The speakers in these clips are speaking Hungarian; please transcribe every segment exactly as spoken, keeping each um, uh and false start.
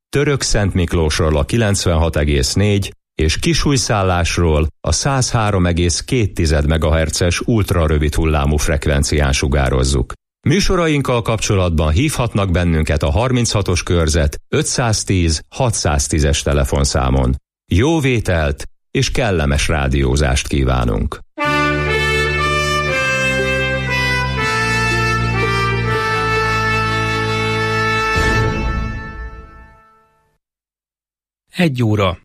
Török-Szent Miklósról a kilencvenhat egész négy és Kisújszállásról a száz három egész két megahertzes ultrarövid hullámú frekvencián sugározzuk. Műsorainkkal kapcsolatban hívhatnak bennünket a harminchatos körzet ötszáztíz hatszáztízes telefonszámon. Jó vételt és kellemes rádiózást kívánunk! Egy óra.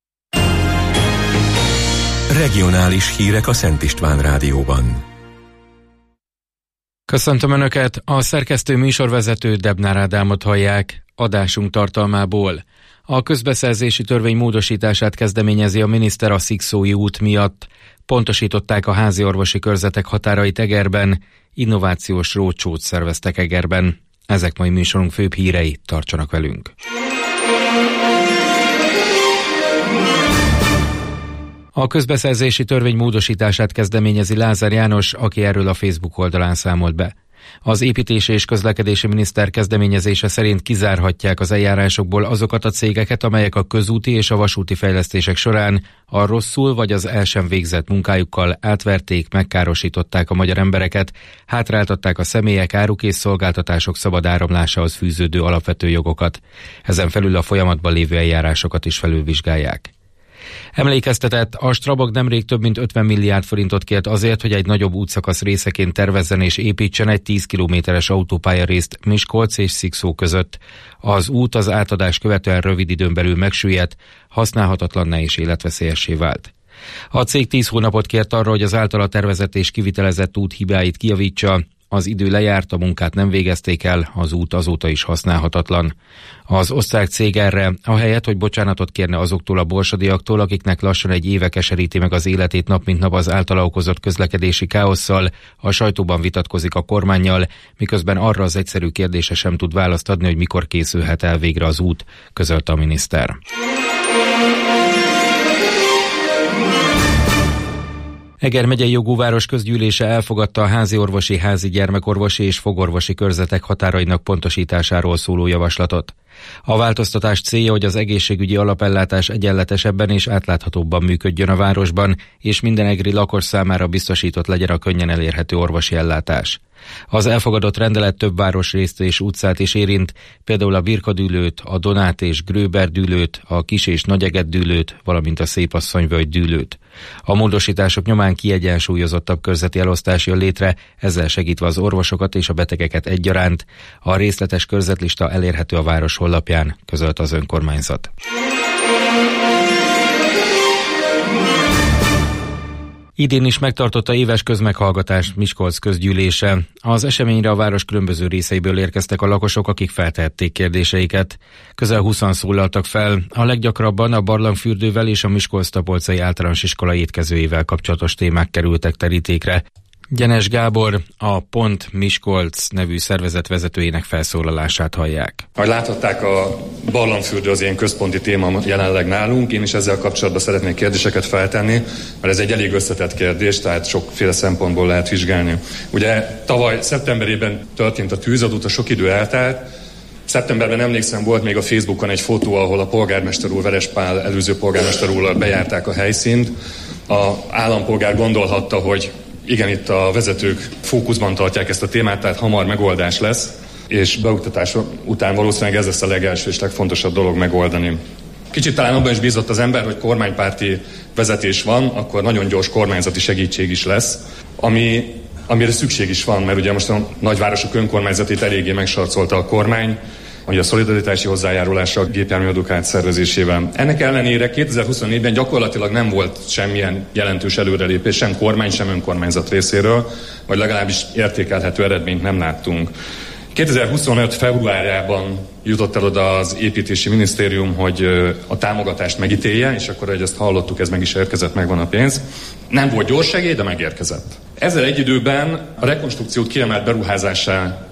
Regionális hírek a Szent István Rádióban. Köszöntöm Önöket, a szerkesztő műsorvezető Debnár Ádámot hallják. Adásunk tartalmából: a közbeszerzési törvény módosítását kezdeményezi a miniszter a Szikszói út miatt. Pontosították a háziorvosi körzetek határait Egerben, innovációs rócsót szerveztek Egerben. Ezek mai műsorunk főbb hírei, tartsanak velünk. A közbeszerzési törvény módosítását kezdeményezi Lázár János, aki erről a Facebook oldalán számolt be. Az építési és közlekedési miniszter kezdeményezése szerint kizárhatják az eljárásokból azokat a cégeket, amelyek a közúti és a vasúti fejlesztések során a rosszul vagy az el sem végzett munkájukkal átverték, megkárosították a magyar embereket, hátráltatták a személyek, áruk és szolgáltatások szabad áramlásához fűződő alapvető jogokat. Ezen felül a folyamatban lévő eljárásokat is felülvizsgálják. Emlékeztetett, a Strabag nemrég több mint ötven milliárd forintot kért azért, hogy egy nagyobb útszakasz részeként tervezzen és építsen egy tíz kilométeres autópályarészt Miskolc és Szikszó között. Az út az átadás követően rövid időn belül megsüllyedt, használhatatlanná és életveszélyessé vált. A cég tíz hónapot kért arra, hogy az általa tervezett és kivitelezett út hibáit kijavítsa. Az idő lejárt, a munkát nem végezték el, az út azóta is használhatatlan. Az osztrák cég erre, ahelyett, hogy bocsánatot kérne azoktól a borsodiaktól, akiknek lassan egy éve keseríti meg az életét nap mint nap az általa okozott közlekedési káosszal, a sajtóban vitatkozik a kormánnyal, miközben arra az egyszerű kérdésre sem tud választ adni, hogy mikor készülhet el végre az út, közölte a miniszter. Eger megyei jogúváros közgyűlése elfogadta a háziorvosi, házi gyermekorvosi és fogorvosi körzetek határainak pontosításáról szóló javaslatot. A változtatás célja, hogy az egészségügyi alapellátás egyenletesebben és átláthatóbban működjön a városban, és minden egri lakos számára biztosított legyen a könnyen elérhető orvosi ellátás. Az elfogadott rendelet több városrészt és utcát is érint, például a Birkadűlőt, a Donát és Gröber dűlőt, a Kis- és Nagyeget dűlőt, valamint a Szépasszonyvölgy dűlőt. A módosítások nyomán kiegyensúlyozottabb körzeti elosztás jön létre, ezzel segítve az orvosokat és a betegeket egyaránt. A részletes körzetlista elérhető a város honlapján, közölte az önkormányzat. Idén is megtartotta éves közmeghallgatást Miskolc közgyűlése. Az eseményre a város különböző részeiből érkeztek a lakosok, akik feltehették kérdéseiket. Közel húszan szólaltak fel, a leggyakrabban a barlangfürdővel és a Miskolc-Tapolcai Általános Iskola étkezőjével kapcsolatos témák kerültek terítékre. Gyenes Gábor, a Pont Miskolc nevű szervezet vezetőjének felszólalását hallják. Ahogy láthatták, a barlangfürdő az ilyen központi téma jelenleg nálunk. Én is ezzel kapcsolatban szeretnék kérdéseket feltenni, mert ez egy elég összetett kérdés, tehát sokféle szempontból lehet vizsgálni. Ugye tavaly szeptemberében történt a tűz, azóta sok idő eltelt. Szeptemberben emlékszem, volt még a Facebookon egy fotó, ahol a polgármester úr, Veres Pál előző polgármester úrral bejárták a helyszínt. A állampolgár gondolhatta, hogy igen, itt a vezetők fókuszban tartják ezt a témát, tehát hamar megoldás lesz, és beoktatás után valószínűleg ez lesz a legelső és legfontosabb dolog megoldani. Kicsit talán abban is bízott az ember, hogy kormánypárti vezetés van, akkor nagyon gyors kormányzati segítség is lesz, ami, amire szükség is van, mert ugye most a nagyvárosok önkormányzatét eléggé megsarcolta a kormány, ugye a szolidaritási hozzájárulása a gépjárműadók átszervezésével. Ennek ellenére kétezer-huszonnégyben gyakorlatilag nem volt semmilyen jelentős előrelépés, sem kormány, sem önkormányzat részéről, vagy legalábbis értékelhető eredményt nem láttunk. kétezer-huszonöt februárjában jutott el oda az építési minisztérium, hogy a támogatást megítélje, és akkor, hogy ezt hallottuk, ez meg is érkezett, megvan a pénz. Nem volt gyors segély, de megérkezett. Ezzel egy időben a rekonstrukciót kiemelt beruházásá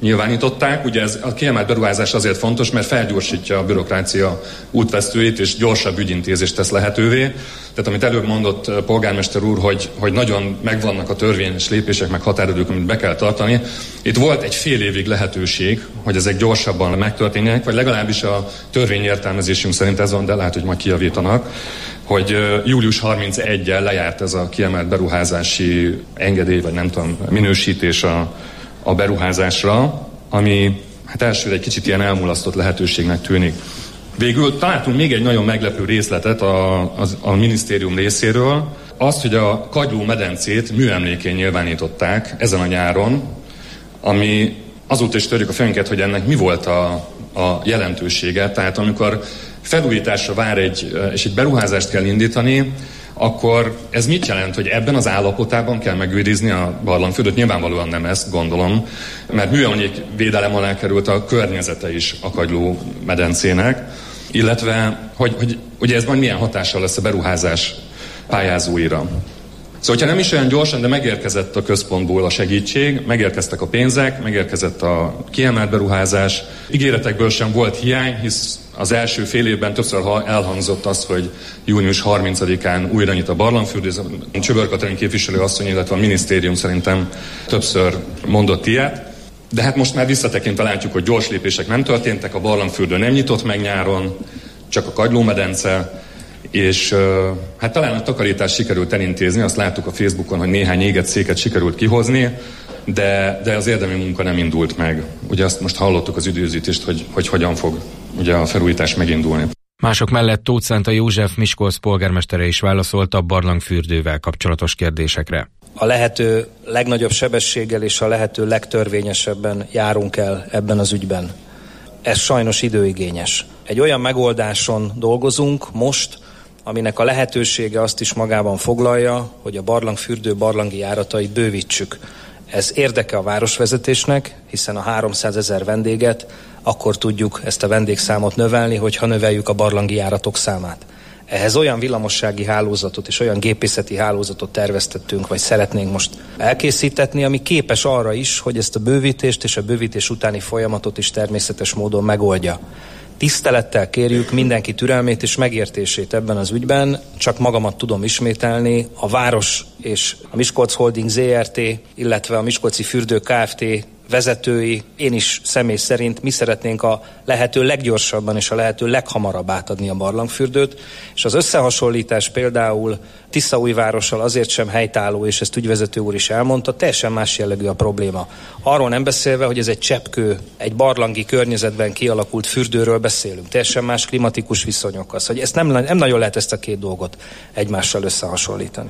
nyilvánították. Ugye ez a kiemelt beruházás azért fontos, mert felgyorsítja a bürokrácia útvesztőit, és gyorsabb ügyintézést tesz lehetővé. Tehát amit előbb mondott polgármester úr, hogy, hogy nagyon megvannak a törvényes lépések, meg határidők, amit be kell tartani. Itt volt egy fél évig lehetőség, hogy ezek gyorsabban megtörténjenek, vagy legalábbis a törvényértelmezésünk szerint ez van, de lehet, hogy majd kijavítanak, hogy július harmincegyedikével lejárt ez a kiemelt beruházási engedély, vagy nem tudom, minősítés a, a beruházásra, ami hát elsőre egy kicsit ilyen elmulasztott lehetőségnek tűnik. Végül találtunk még egy nagyon meglepő részletet a, a, a minisztérium részéről, azt, hogy a Kagyló medencét műemlékén nyilvánították ezen a nyáron, ami azóta is törjük a fejünket, hogy ennek mi volt a, a jelentősége. Tehát amikor felújításra vár egy, és egy beruházást kell indítani, akkor ez mit jelent, hogy ebben az állapotában kell megőrizni a barlangfürdőt? Nyilvánvalóan nem ezt gondolom, mert műemlék védelem alá került a környezete is a Kagyló medencének, illetve, hogy, hogy ugye ez majd milyen hatással lesz a beruházás pályázóira. Szóval, hogyha nem is olyan gyorsan, de megérkezett a központból a segítség, megérkeztek a pénzek, megérkezett a kiemelt beruházás. Ígéretekből sem volt hiány, hisz az első fél évben többször elhangzott az, hogy június harmincadikán újra nyit a barlangfürdő. Csöbör Katalin képviselő asszony, illetve a minisztérium szerintem többször mondott ilyet. De hát most már visszatekintve látjuk, hogy gyors lépések nem történtek, a barlangfürdő nem nyitott meg nyáron, csak a Kagyló medence, és hát talán a takarítást sikerült elintézni, azt láttuk a Facebookon, hogy néhány égett széket sikerült kihozni, de, de az érdemi munka nem indult meg. Ugye azt most hallottuk az időzítést, hogy, hogy hogyan fog ugye a felújítás megindulni. Mások mellett Tóth Szánta József Miskolc polgármestere is válaszolt a barlangfürdővel kapcsolatos kérdésekre. A lehető legnagyobb sebességgel és a lehető legtörvényesebben járunk el ebben az ügyben. Ez sajnos időigényes. Egy olyan megoldáson dolgozunk most, aminek a lehetősége azt is magában foglalja, hogy a barlangfürdő barlangi járatait bővítsük. Ez érdeke a városvezetésnek, hiszen a háromszázezer vendéget akkor tudjuk ezt a vendégszámot növelni, hogyha növeljük a barlangi járatok számát. Ehhez olyan villamossági hálózatot és olyan gépészeti hálózatot terveztettünk, vagy szeretnénk most elkészítetni, ami képes arra is, hogy ezt a bővítést és a bővítés utáni folyamatot is természetes módon megoldja. Tisztelettel kérjük mindenki türelmét és megértését ebben az ügyben, csak magamat tudom ismételni, a Város és a Miskolc Holding zé er té, illetve a Miskolci Fürdő Kft. Vezetői, én is személy szerint mi szeretnénk a lehető leggyorsabban és a lehető leghamarabb átadni a barlangfürdőt, és az összehasonlítás például Tiszaújvárossal azért sem helytálló, és ezt ügyvezető úr is elmondta, teljesen más jellegű a probléma. Arról nem beszélve, hogy ez egy cseppkő, egy barlangi környezetben kialakult fürdőről beszélünk, teljesen más klimatikus viszonyokkal. Szóval ezt nem, nem nagyon lehet ezt a két dolgot egymással összehasonlítani.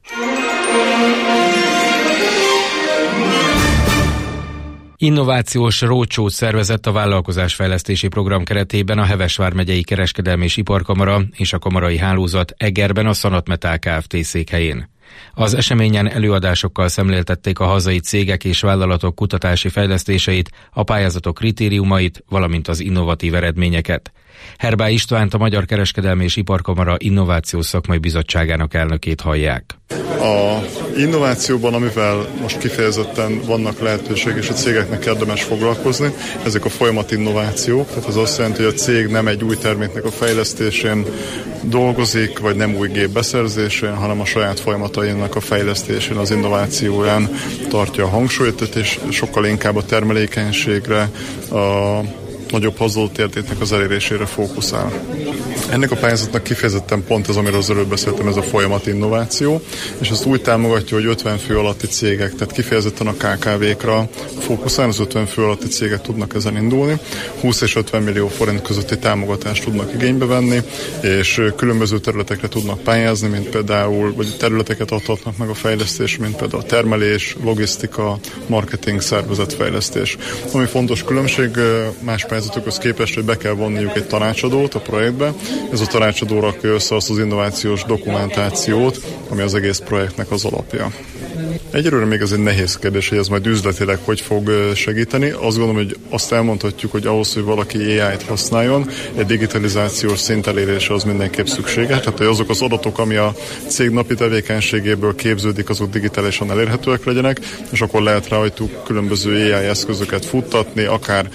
Innovációs roadshow-t szervezett a vállalkozásfejlesztési program keretében a Heves vármegyei Kereskedelmi és Iparkamara és a kamarai hálózat Egerben a Szanatmetál Kft. Székhelyén. Az eseményen előadásokkal szemléltették a hazai cégek és vállalatok kutatási fejlesztéseit, a pályázatok kritériumait, valamint az innovatív eredményeket. Herbály Istvánt, a Magyar Kereskedelmi és Iparkamara Innovációs Szakmai Bizottságának elnökét hallják. A innovációban, amivel most kifejezetten vannak lehetőség, és a cégeknek érdemes foglalkozni, ezek a folyamat innovációk, tehát ez azt jelenti, hogy a cég nem egy új terméknek a fejlesztésén dolgozik, vagy nem új gép beszerzésén, hanem a saját folyamatainak a fejlesztésén, az innovációján tartja a hangsúlyt, és sokkal inkább a termelékenységre, a nagyobb hozzáadott értéknek az elérésére fókuszál. Ennek a pályázatnak kifejezetten pont ez, amiről az előbb beszéltem, ez a folyamat innováció, és ezt úgy támogatja, hogy ötven fő alatti cégek, tehát kifejezetten a ká ká vékra fókuszál, az ötven fő alatti cégek tudnak ezen indulni, húsz és ötven millió forint közötti támogatást tudnak igénybe venni, és különböző területekre tudnak pályázni, mint például, vagy területeket adhatnak meg a fejlesztés, mint például a termelés, logisztika, marketing, szervezetfejlesztés. Ami fontos különbség más pályázatokhoz képest, hogy be kell vonniuk egy tanácsadót a projektbe. Ez a tanácsadó rakja össze azt az innovációs dokumentációt, ami az egész projektnek az alapja. Egyelőre még ez egy nehéz kérdés, hogy ez majd üzletileg hogy fog segíteni. Azt gondolom, hogy azt elmondhatjuk, hogy ahhoz, hogy valaki á í-t használjon, egy digitalizációs szint elérése az mindenképp szükséges. Tehát, hogy azok az adatok, ami a cég napi tevékenységéből képződik, azok digitálisan elérhetőek legyenek, és akkor lehet rajtuk különböző á í eszközöket futtatni, akár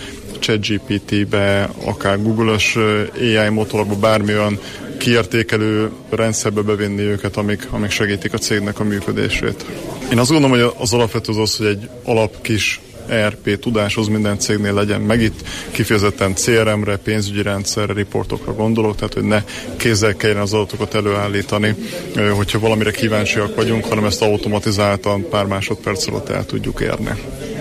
ChatGPT-be, akár Google-ös á í motorokba, bármi olyan kiértékelő rendszerbe bevinni őket, amik, amik segítik a cégnek a működését. Én azt gondolom, hogy az alapvető az az, hogy egy alap kis é er pé tudáshoz minden cégnél legyen meg. Itt kifejezetten cé er em-re, pénzügyi rendszerre, riportokra gondolok, tehát hogy ne kézzel kelljen az adatokat előállítani, hogyha valamire kíváncsiak vagyunk, hanem ezt automatizáltan pár másodperc alatt el tudjuk érni.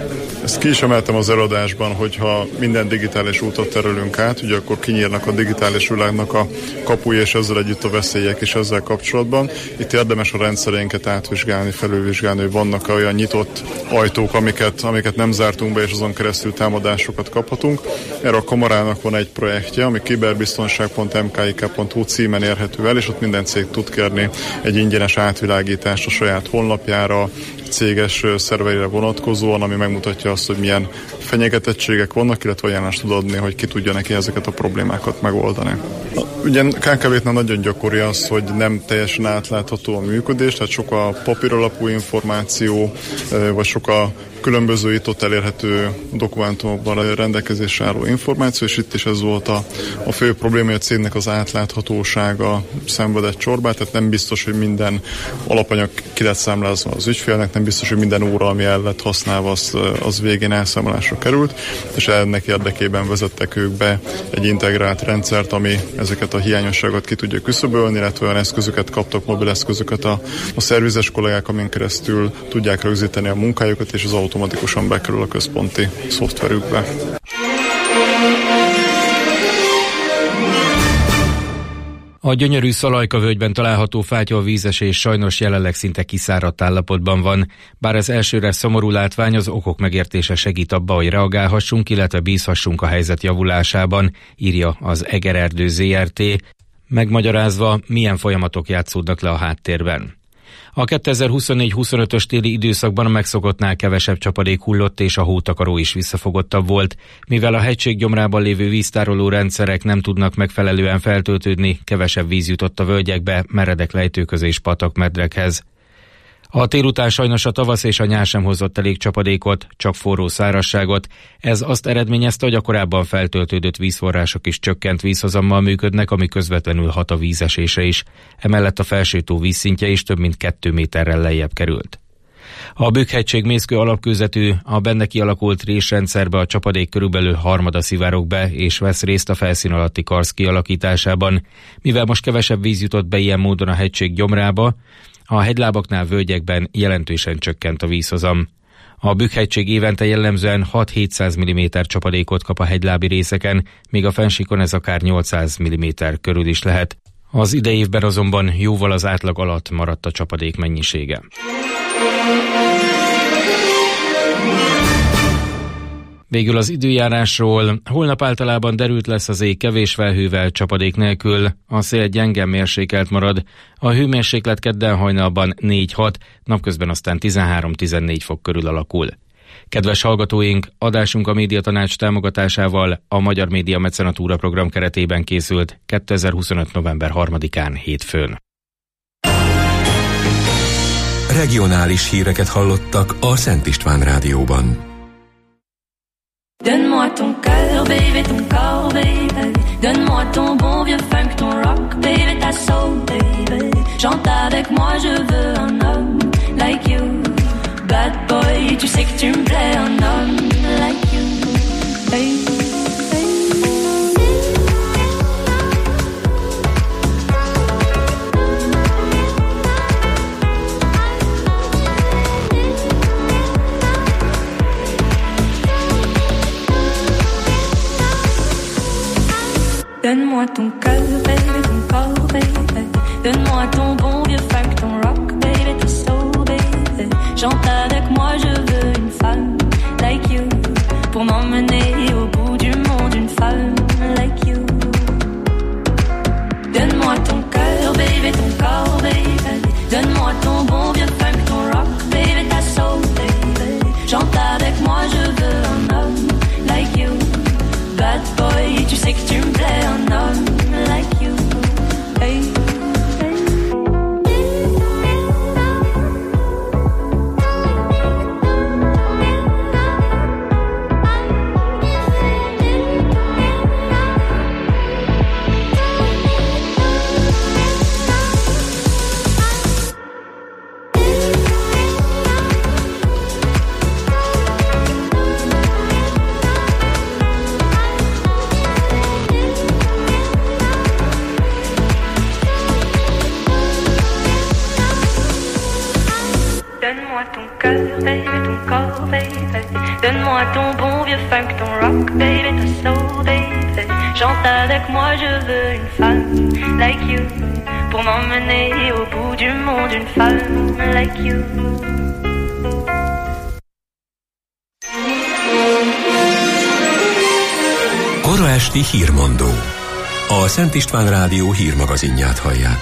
Ezt ki is emeltem az előadásban, hogyha minden digitális útot terülünk át, ugye akkor kinyírnak a digitális világnak a kapuja, és ezzel együtt a veszélyek is ezzel kapcsolatban. Itt érdemes a rendszereinket átvizsgálni, felülvizsgálni, hogy vannak olyan nyitott ajtók, amiket, amiket nem zártunk be, és azon keresztül támadásokat kaphatunk. Erre a kamarának van egy projektje, ami kiberbiztonság pont em ká i ká pont hu címen érhető el, és ott minden cég tud kérni egy ingyenes átvilágítást a saját honlapjára, céges szerveire vonatkozóan, ami megmutatja azt, hogy milyen fenyegetettségek vannak, illetve ajánlást tud adni, hogy ki tudja neki ezeket a problémákat megoldani. Ugye ká ká vé-knál nagyon gyakori az, hogy nem teljesen átlátható a működés, tehát sok a papíralapú információ, vagy sok a különböző itt ott elérhető dokumentumokban rendelkezésre álló információ, és itt is ez volt a, a fő probléma, hogy a cégnek az átláthatósága szenvedett csorbát, tehát nem biztos, hogy minden alapanyag ki lett számlázva az ügyfélnek, nem biztos, hogy minden óra, ami el lett használva, az, az végén elszámolásra került, és ennek érdekében vezettek ők be egy integrált rendszert, ami ezeket a hiányosságokat ki tudja küszöbölni, illetve olyan eszközöket kaptak, mobil eszközöket a, a szervizes kollégák, amin keresztül tudják rögzíteni a munkájukat, és az automatikusan bekerül a központi szoftverükbe. A gyönyörű Szalajka völgyben található fátyol vízesés sajnos jelenleg szinte kiszáradt állapotban van, bár az elsőre szomorú látvány, az okok megértése segít abba, hogy reagálhassunk, illetve bízhassunk a helyzet javulásában, írja az Egererdő zé er té, megmagyarázva, milyen folyamatok játszódnak le a háttérben. A kétezer-huszonnégy huszonötös téli időszakban a megszokottnál kevesebb csapadék hullott, és a hótakaró is visszafogottabb volt. Mivel a hegység gyomrában lévő víztároló rendszerek nem tudnak megfelelően feltöltődni, kevesebb víz jutott a völgyekbe, meredek lejtőköz és patakmedrekhez. A tél után sajnos a tavasz és a nyár sem hozott elég csapadékot, csak forró szárazságot. Ez azt eredményezte, hogy a korábban feltöltődött vízforrások is csökkent vízhozammal működnek, ami közvetlenül hat a vízesésre is. Emellett a felsőtó vízszintje is több mint két méterrel lejjebb került. A Bükk-hegység mészkő alapkőzetű, a benne kialakult résrendszerbe a csapadék körülbelül harmada szivárog be, és vesz részt a felszín alatti karsz kialakításában. Mivel most kevesebb víz jutott be ilyen módon a hegység gyomrába, a hegylábaknál, völgyekben jelentősen csökkent a vízhozam. A Bükk-hegység évente jellemzően hat-hétszáz milliméter csapadékot kap a hegylábi részeken, míg a fennsíkon ez akár nyolcszáz milliméter körül is lehet. Az idei évben azonban jóval az átlag alatt maradt a csapadék mennyisége. Végül az időjárásról. Holnap általában derült lesz az ég, kevés felhővel, csapadék nélkül, a szél gyenge mérsékelt marad, a hőmérséklet kedden hajnalban négy-hat, napközben aztán tizenhárom-tizennégy fok körül alakul. Kedves hallgatóink, adásunk a Médiatanács támogatásával a Magyar Média Mecenatúra program keretében készült kétezer-huszonöt. november harmadikán hétfőn. Regionális híreket hallottak a Szent István Rádióban. Donne-moi ton cœur, baby, ton corps, baby. Donne-moi ton bon vieux funk, ton rock, baby, ta soul, baby. Chante avec moi, je veux un homme like you. Bad boy, tu sais que tu me plais, un homme like you. Hey. Donne-moi ton cœur, baby, ton corps, baby. Donne-moi ton bon vieux funk, ton rock, baby, ta soul, baby. Chante avec moi, je veux une femme like you. Pour m'emmener au bout du monde, une femme like you. Donne-moi ton cœur, baby, ton corps, baby. Donne-moi ton bon vieux funk, ton rock, baby, ta Tu me plais un homme like you. Hey. Donne-moi ton cœur, baby, ton corps, baby. Donne-moi ton bon vieux funk, ton rock, baby, ton soul, baby. Chante avec moi, je veux une femme like you. Pour m'emmener au bout du monde, une femme like you. Kora esti hírmondó. A Szent István Rádió hírmagazinját hallják.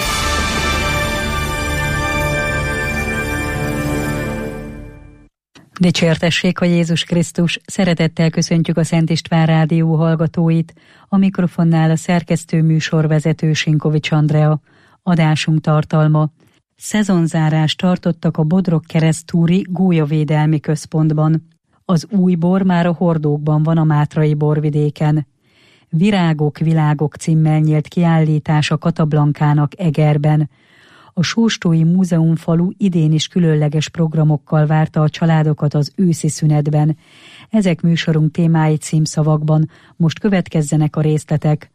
Dicsértessék a Jézus Krisztus, szeretettel köszöntjük a Szent István Rádió hallgatóit, a mikrofonnál a szerkesztő műsorvezető Sinkovics Andrea. Adásunk tartalma. Szezonzárást tartottak a Bodrog-Keresztúri Gólyavédelmi Központban. Az új bor már a hordókban van a mátrai borvidéken. Virágok, világok címmel nyílt kiállítás a Katablankának Egerben. A Sóstói Múzeumfalu idén is különleges programokkal várta a családokat az őszi szünetben. Ezek műsorunk témái címszavakban. Most következzenek a részletek.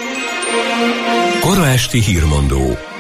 Kora esti hírmondó.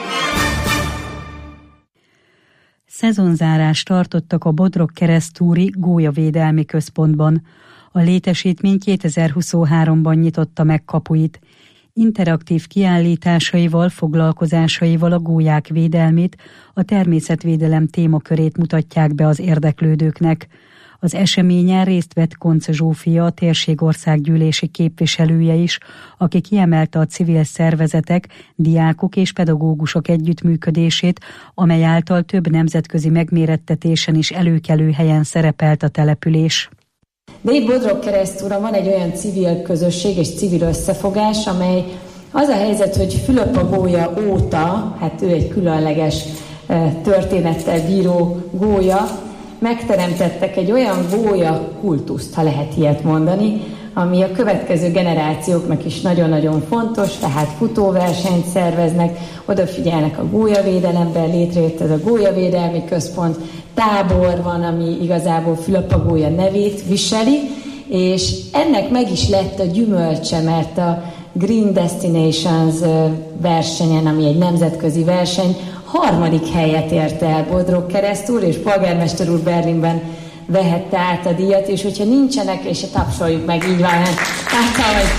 Szezonzárást tartottak a Bodrog-Keresztúri Gólyavédelmi Központban. A létesítmény kétezer-huszonháromban nyitotta meg kapuit. Interaktív kiállításaival, foglalkozásaival a gólyák védelmét, a természetvédelem témakörét mutatják be az érdeklődőknek. Az eseményen részt vett Konce Zsófia, a térségországgyűlési képviselője is, aki kiemelte a civil szervezetek, diákok és pedagógusok együttműködését, amely által több nemzetközi megmérettetésen is előkelő helyen szerepelt a település. De itt Bodrog-Keresztúron van egy olyan civil közösség és civil összefogás, amely az a helyzet, hogy Fülöp-a-gólya óta, hát ő egy különleges történettel bíró gólya, megteremtettek egy olyan gólya kultuszt, ha lehet ilyet mondani, ami a következő generációknak is nagyon-nagyon fontos, tehát futóversenyt szerveznek, odafigyelnek a gólyavédelemben, létrejött ez a Gólyavédelmi Központ, tábor van, ami igazából Fülöp-a-gólya nevét viseli, és ennek meg is lett a gyümölcse, mert a Green Destinations versenyen, ami egy nemzetközi verseny, harmadik helyet érte el Bodrog-Keresztúr, és polgármester úr Berlinben vehette át a díjat, és hogyha nincsenek, és tapsoljuk meg, így van, hát, hogy...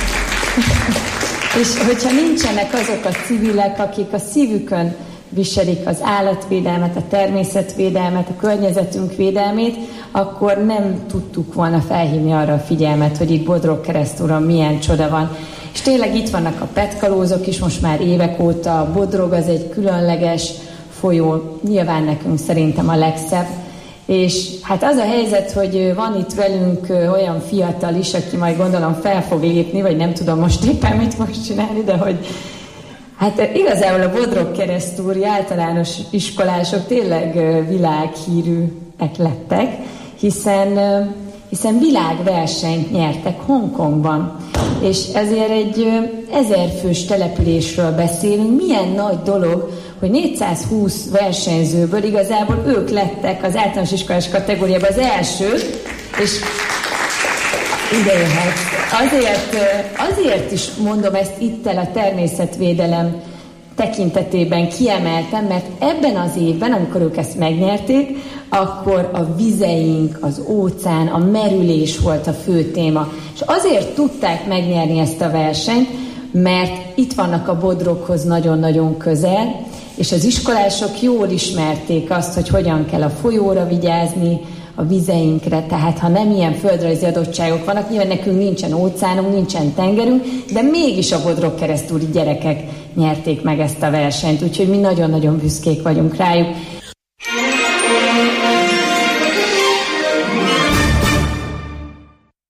és hogyha nincsenek azok a civilek, akik a szívükön viselik az állatvédelmet, a természetvédelmet, a környezetünk védelmét, akkor nem tudtuk volna felhívni arra a figyelmet, hogy itt Bodrog-Keresztúron milyen csoda van. És tényleg itt vannak a petkalózok is, most már évek óta. A Bodrog az egy különleges folyó, nyilván nekünk szerintem a legszebb. És hát az a helyzet, hogy van itt velünk olyan fiatal is, aki majd gondolom fel fog lépni, vagy nem tudom most éppen mit fog csinálni, de hogy hát igazából a Bodrog-Keresztúri általános iskolások tényleg világhírűek lettek, hiszen, hiszen világversenyt nyertek Hongkongban. És ezért egy ezerfős településről beszélünk. Milyen nagy dolog, hogy négyszázhúsz versenyzőből igazából ők lettek az általános iskolás kategóriában az első, és ide jöhet. Azért, azért is mondom ezt itt el a természetvédelem tekintetében kiemeltem, mert ebben az évben, amikor ők ezt megnyerték, akkor a vizeink, az óceán, a merülés volt a fő téma. És azért tudták megnyerni ezt a versenyt, mert itt vannak a Bodroghoz nagyon-nagyon közel, és az iskolások jól ismerték azt, hogy hogyan kell a folyóra vigyázni, a vizeinkre, tehát ha nem ilyen földrajzi adottságok vannak, nyilván nekünk nincsen óceánunk, nincsen tengerünk, de mégis a Bodrog-Keresztúri gyerekek nyerték meg ezt a versenyt, úgyhogy mi nagyon-nagyon büszkék vagyunk rájuk. A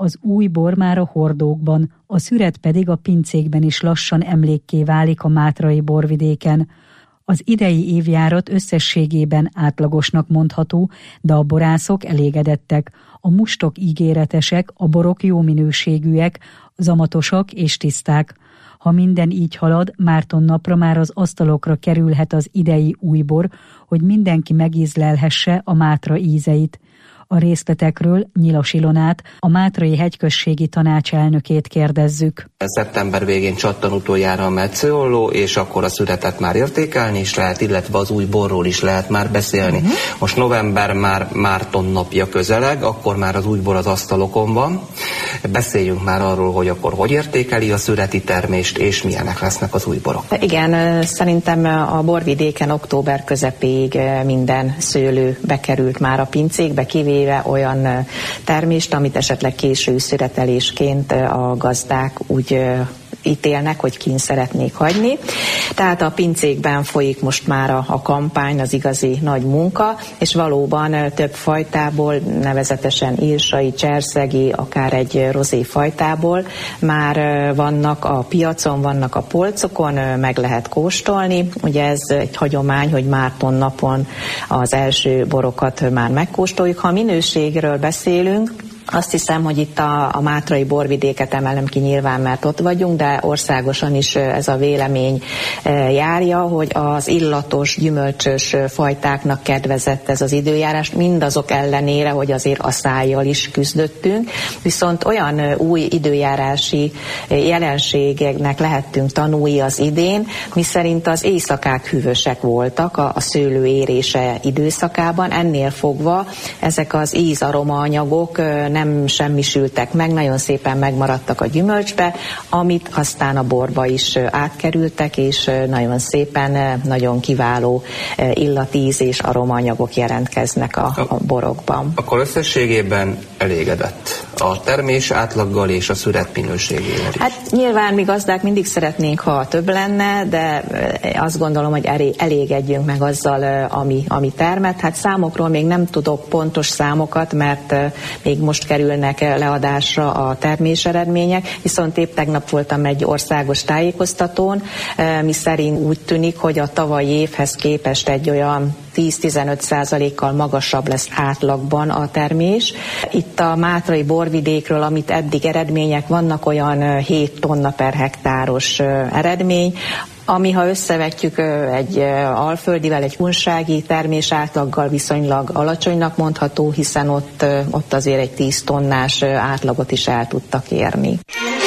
Az új bor már a hordókban, a szüret pedig a pincékben is lassan emlékké válik a mátrai borvidéken. Az idei évjárat összességében átlagosnak mondható, de a borászok elégedettek. A mustok ígéretesek, a borok jó minőségűek, zamatosak és tiszták. Ha minden így halad, Márton napra már az asztalokra kerülhet az idei új bor, hogy mindenki megízlelhesse a Mátra ízeit. A részletekről Nyilas Ilonát, a Mátrai Hegyközségi Tanács elnökét kérdezzük. Szeptember végén csattan utoljára a metszőolló, és akkor a szüretet már értékelni is lehet, illetve az új borról is lehet már beszélni. Uh-huh. Most november már Márton napja közeleg, akkor már az új bor az asztalokon van. Beszéljünk már arról, hogy akkor hogy értékeli a szüreti termést, és milyenek lesznek az új borok. Igen, szerintem a borvidéken október közepéig minden szőlő bekerült már a pincékbe, kivéve olyan termést, amit esetleg késő szüretelésként a gazdák úgy ítélnek, hogy kint szeretnék hagyni. Tehát a pincékben folyik most már a, a kampány, az igazi nagy munka, és valóban több fajtából, nevezetesen írsai, cserszegi, akár egy rozé fajtából már vannak a piacon, vannak a polcokon, meg lehet kóstolni. Ugye ez egy hagyomány, hogy Márton napon az első borokat már megkóstoljuk. Ha minőségről beszélünk, azt hiszem, hogy itt a, a mátrai borvidéket emelem ki nyilván, mert ott vagyunk, de országosan is ez a vélemény járja, hogy az illatos, gyümölcsös fajtáknak kedvezett ez az időjárás, mindazok ellenére, hogy azért aszályjal is küzdöttünk, viszont olyan új időjárási jelenségeknek lehettünk tanúi az idén, miszerint az éjszakák hűvösek voltak a, a szőlő érése időszakában, ennél fogva ezek az ízaroma anyagok nem semmisültek meg, nagyon szépen megmaradtak a gyümölcsbe, amit aztán a borba is átkerültek, és nagyon szépen, nagyon kiváló illatíz és aromaanyagok jelentkeznek a, a borokban. Akkor összességében elégedett a termés átlaggal és a szüret minőségével is. Hát nyilván mi gazdák mindig szeretnénk, ha több lenne, de azt gondolom, hogy elégedjünk meg azzal, ami, ami termet. Hát számokról még nem tudok pontos számokat, mert még most kerülnek leadásra a termés eredmények, viszont épp tegnap voltam egy országos tájékoztatón, mi szerint úgy tűnik, hogy a tavalyi évhez képest egy olyan tíz-tizenöt százalékkal magasabb lesz átlagban a termés. Itt a mátrai borvidékről, amit eddig eredmények vannak, olyan hét tonna per hektáros eredmény, ami ha összevetjük egy alföldivel, egy kunsági termés átlaggal viszonylag alacsonynak mondható, hiszen ott, ott azért egy tíz tonnás átlagot is el tudtak érni.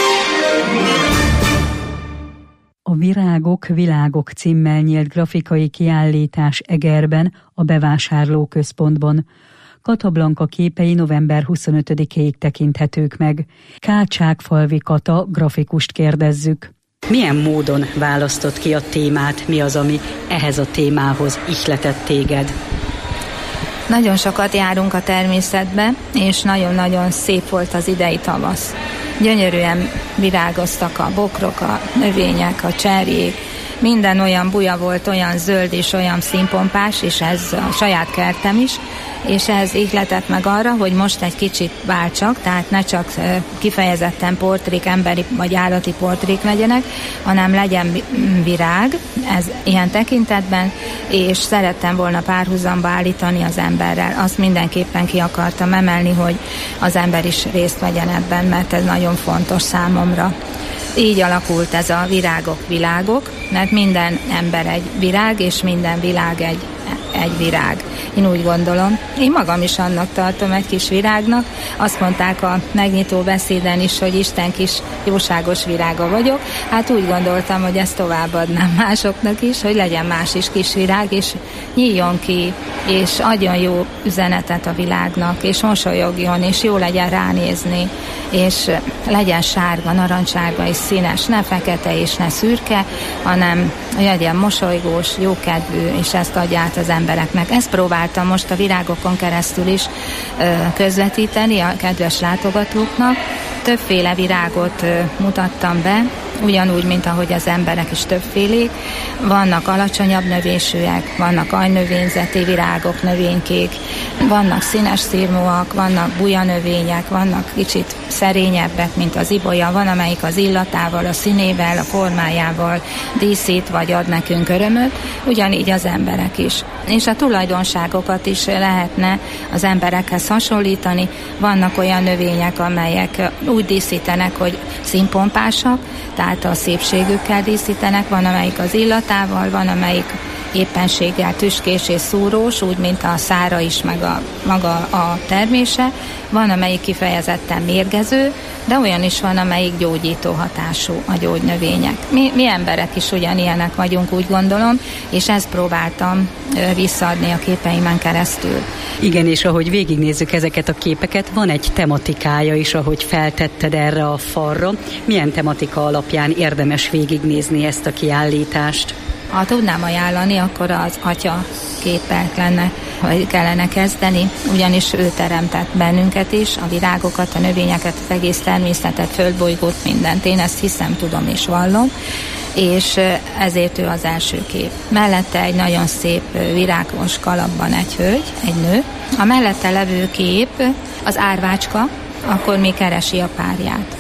A Virágok, Világok címmel nyílt grafikai kiállítás Egerben, a bevásárlóközpontban. Kata Blanka képei november huszonötödikéig tekinthetők meg. Kácságfalvi Kata grafikust kérdezzük. Milyen módon választott ki a témát? Mi az, ami ehhez a témához ihletett téged? Nagyon sokat járunk a természetbe, és nagyon-nagyon szép volt az idei tavasz. Gyönyörűen virágoztak a bokrok, a növények, a cserjék, minden olyan buja volt, olyan zöld és olyan színpompás, és ez a saját kertem is, és ez ihletett meg arra, hogy most egy kicsit váltsak, tehát ne csak kifejezetten portrék, emberi vagy állati portrék legyenek, hanem legyen virág, ez ilyen tekintetben, és szerettem volna párhuzamba állítani az emberrel. Azt mindenképpen ki akartam emelni, hogy az ember is részt vegyen ebben, mert ez nagyon fontos számomra. Így alakult ez a Virágok, Világok, mert minden ember egy virág, és minden világ egy, egy virág. Én úgy gondolom. Én magam is annak tartom, egy kis virágnak. Azt mondták a megnyitó beszéden is, hogy Isten kis jóságos virága vagyok. Hát úgy gondoltam, hogy ezt továbbadnám másoknak is, hogy legyen más is kis virág, és nyíljon ki, és adjon jó üzenetet a világnak, és mosolyogjon, és jó legyen ránézni, és legyen sárga, narancssárga és színes, ne fekete és ne szürke, hanem legyen mosolygós, jókedvű, és ezt adja át az embereknek. Ezt próbáltam most a virágokon keresztül is ö, közvetíteni a kedves látogatóknak. Többféle virágot ö, mutattam be, ugyanúgy, mint ahogy az emberek is többfélék. Vannak alacsonyabb növésűek, vannak aljnövényzeti virágok, növénykék, vannak színes szirmúak, vannak buja növények, vannak kicsit szerényebbek, mint az ibolya, van amelyik az illatával, a színével, a formájával díszít, vagy ad nekünk örömöt, ugyanígy az emberek is. És a tulajdonságokat is lehetne az emberekhez hasonlítani. Vannak olyan növények, amelyek úgy díszítenek, hogy színpompásak, tehát a szépségükkel díszítenek, van amelyik az illatával, van amelyik éppenséggel tüskés és szúrós, úgy, mint a szára is, meg a, maga a termése. Van, amelyik kifejezetten mérgező, de olyan is van, amelyik gyógyító hatású a gyógynövények. Mi, mi emberek is ugyanilyenek vagyunk, úgy gondolom, és ezt próbáltam visszaadni a képeimen keresztül. Igen, és ahogy végignézzük ezeket a képeket, van egy tematikája is, ahogy feltetted erre a falra. Milyen tematika alapján érdemes végignézni ezt a kiállítást? Ha tudnám ajánlani, akkor az atya képpel lenne, vagy kellene kezdeni, ugyanis ő teremtett bennünket is, a virágokat, a növényeket, az egész természetet, földbolygót, mindent. Én ezt hiszem, tudom és vallom, és ezért ő az első kép. Mellette egy nagyon szép virágos kalapban egy hölgy, egy nő. A mellette levő kép az árvácska, akkor még keresi a párját.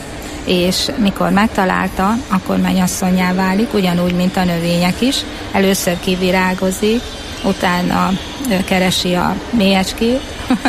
És mikor megtalálta, akkor mennyasszonnyá válik, ugyanúgy, mint a növények is. Először kivirágozik, utána keresi a mélyecskét,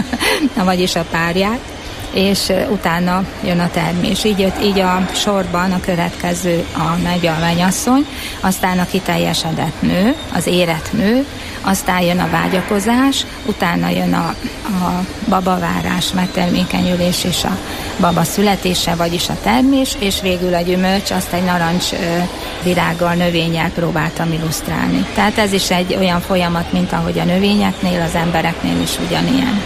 vagyis a párját, és utána jön a termés. Így, így a sorban a következő a nagy mennyasszony, aztán a kiteljesedett nő, az érett nő, aztán jön a vágyakozás, utána jön a, a babavárás, megtermékenyülés és a baba születése, vagyis a termés, és végül a gyümölcs, azt egy narancs virággal, növényel próbáltam illusztrálni. Tehát ez is egy olyan folyamat, mint ahogy a növényeknél, az embereknél is ugyanilyen.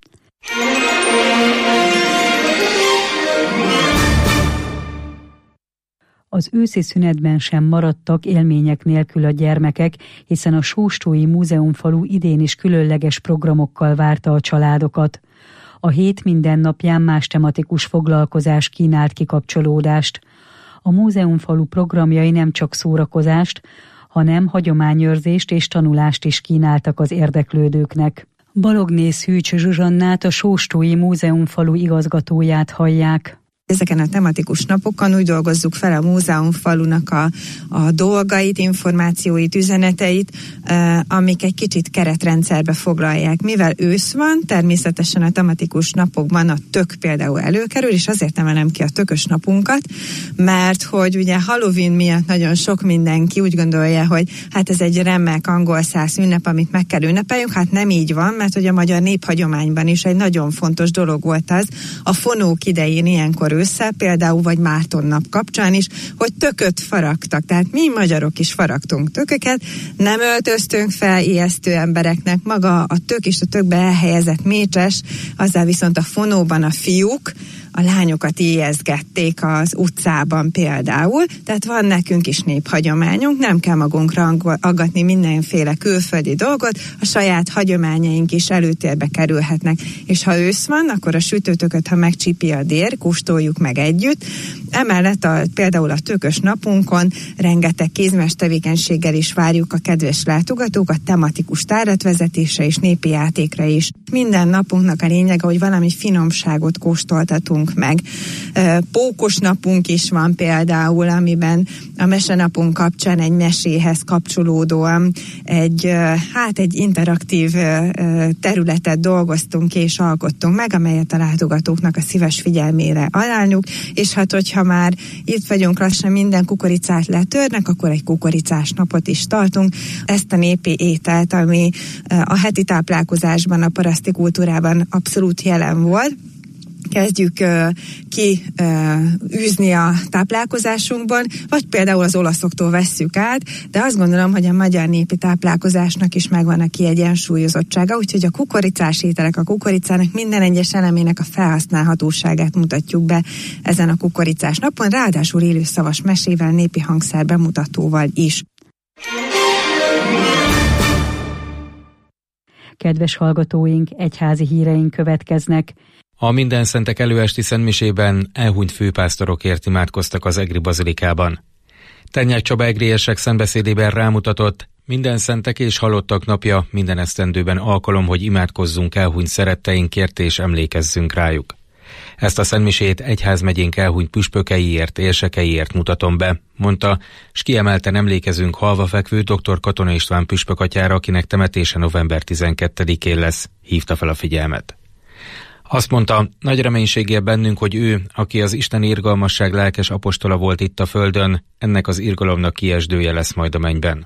Az őszi szünetben sem maradtak élmények nélkül a gyermekek, hiszen a Sóstói Múzeumfalu idén is különleges programokkal várta a családokat. A hét mindennapján más tematikus foglalkozás kínált kikapcsolódást. A Múzeumfalu programjai nem csak szórakozást, hanem hagyományőrzést és tanulást is kínáltak az érdeklődőknek. Balogné Szűcs Zsuzsannát, a Sóstói Múzeumfalu igazgatóját hallják. Ezeken a tematikus napokon úgy dolgozzuk fel a múzeumfalunak a, a dolgait, információit, üzeneteit, amik egy kicsit keretrendszerbe foglalják. Mivel ősz van, természetesen a tematikus napokban a tök például előkerül, és azért emelem ki a tökös napunkat, mert hogy ugye Halloween miatt nagyon sok mindenki úgy gondolja, hogy hát ez egy remek angol száz ünnep, amit meg kell ünnepeljünk, hát nem így van, mert hogy a magyar néphagyományban is egy nagyon fontos dolog volt az, a fonók idején ilyenkor össze, például vagy Márton nap kapcsán is, hogy tököt faragtak. Tehát mi magyarok is faragtunk tököket, nem öltöztünk fel ijesztő embereknek, maga a tök és a tökbe elhelyezett mécses, azzal viszont a fonóban a fiúk a lányokat ijeszgették az utcában például, tehát van nekünk is néphagyományunk, nem kell magunkra aggatni mindenféle külföldi dolgot, a saját hagyományaink is előtérbe kerülhetnek, és ha ősz van, akkor a sütőtököt, ha megcsípi a dér, kóstoljuk meg együtt. Emellett a, például a tökös napunkon rengeteg kézműves tevékenységgel is várjuk a kedves látogatókat, tematikus táratvezetésre és népi játékra is. Minden napunknak a lényege, hogy valami finomságot kóstoltatunk meg. Pókos napunk is van például, amiben a mesenapunk kapcsán egy meséhez kapcsolódóan egy, hát egy interaktív területet dolgoztunk és alkottunk meg, amelyet a látogatóknak a szíves figyelmére ajánljuk, és hát hogyha már itt vagyunk, lassan minden kukoricát letörnek, akkor egy kukoricás napot is tartunk. Ezt a népi ételt, ami a heti táplálkozásban, a paraszti kultúrában abszolút jelen volt, kezdjük uh, ki uh, űzni a táplálkozásunkban, vagy például az olaszoktól vesszük át, de azt gondolom, hogy a magyar népi táplálkozásnak is megvan a kiegyensúlyozottsága, úgyhogy a kukoricás ételek, a kukoricának minden egyes elemének a felhasználhatóságát mutatjuk be ezen a kukoricás napon, ráadásul élő szavas mesével, népi hangszer bemutatóval is. Kedves hallgatóink, egyházi híreink következnek. A Mindenszentek előesti szentmisében elhunyt főpásztorokért imádkoztak az egri bazilikában. Ternyák Csaba egriesek szentbeszédében rámutatott, minden szentek és halottak napja, minden esztendőben alkalom, hogy imádkozzunk elhunyt szeretteinkért és emlékezzünk rájuk. Ezt a szentmisét egyházmegyénk elhunyt püspökeiért, érsekeiért mutatom be, mondta, s kiemelten emlékezünk halva fekvő dr. Katona István püspökatyára, akinek temetése november tizenkettedikén lesz, hívta fel a figyelmet. Azt mondta, nagy reménységgel bennünk, hogy ő, aki az Isten irgalmasság lelkes apostola volt itt a földön, ennek az irgalomnak kiesdője lesz majd a mennyben.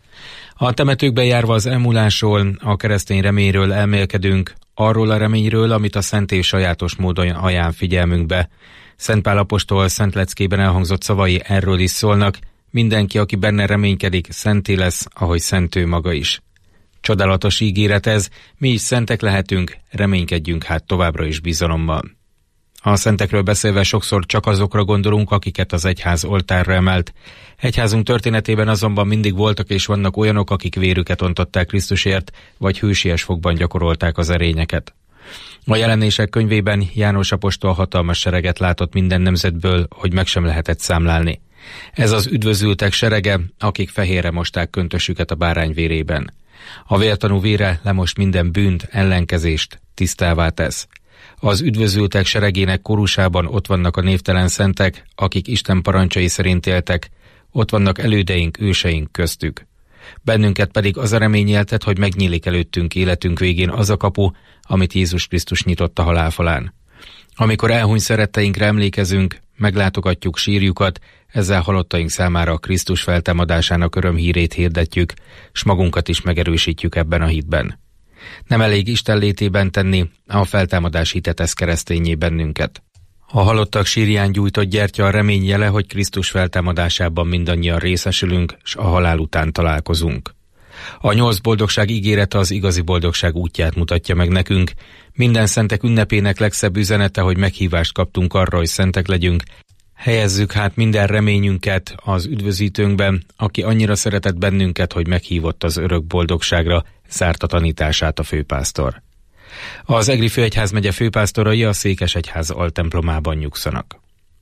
A temetőkben járva az elmúlásról, a keresztény reményről elmélkedünk, arról a reményről, amit a szentély sajátos módon ajánl figyelmünkbe. Szent Pál apostol Szent Leckében elhangzott szavai erről is szólnak, mindenki, aki benne reménykedik, szenté lesz, ahogy szent ő maga is. Csodálatos ígéret ez, mi is szentek lehetünk, reménykedjünk hát továbbra is bizalommal. A szentekről beszélve sokszor csak azokra gondolunk, akiket az egyház oltárra emelt. Egyházunk történetében azonban mindig voltak és vannak olyanok, akik vérüket ontották Krisztusért, vagy hősies fogban gyakorolták az erényeket. A Jelenések könyvében János apostol hatalmas sereget látott minden nemzetből, hogy meg sem lehetett számlálni. Ez az üdvözültek serege, akik fehérre mosták köntösüket a bárány vérében. A vértanú vére lemost minden bűnt, ellenkezést, tisztává tesz. Az üdvözültek seregének kórusában ott vannak a névtelen szentek, akik Isten parancsai szerint éltek, ott vannak elődeink, őseink köztük. Bennünket pedig az a remény éltet, hogy megnyílik előttünk életünk végén az a kapu, amit Jézus Krisztus nyitott a halálfalán. Amikor elhunyt szeretteinkre emlékezünk, meglátogatjuk sírjukat, ezzel halottaink számára a Krisztus feltámadásának örömhírét hirdetjük, s magunkat is megerősítjük ebben a hitben. Nem elég Isten létében tenni, a feltámadás hitet tesz keresztényé bennünket. A halottak sírján gyújtott gyertya a remény jele, hogy Krisztus feltámadásában mindannyian részesülünk, s a halál után találkozunk. A nyolc boldogság ígérete az igazi boldogság útját mutatja meg nekünk. Minden szentek ünnepének legszebb üzenete, hogy meghívást kaptunk arra, hogy szentek legyünk. Helyezzük hát minden reményünket az üdvözítőnkben, aki annyira szeretett bennünket, hogy meghívott az örök boldogságra, zárta tanítását a főpásztor. Az Egri Főegyházmegye főpásztorai a Székesegyház altemplomában nyugszanak.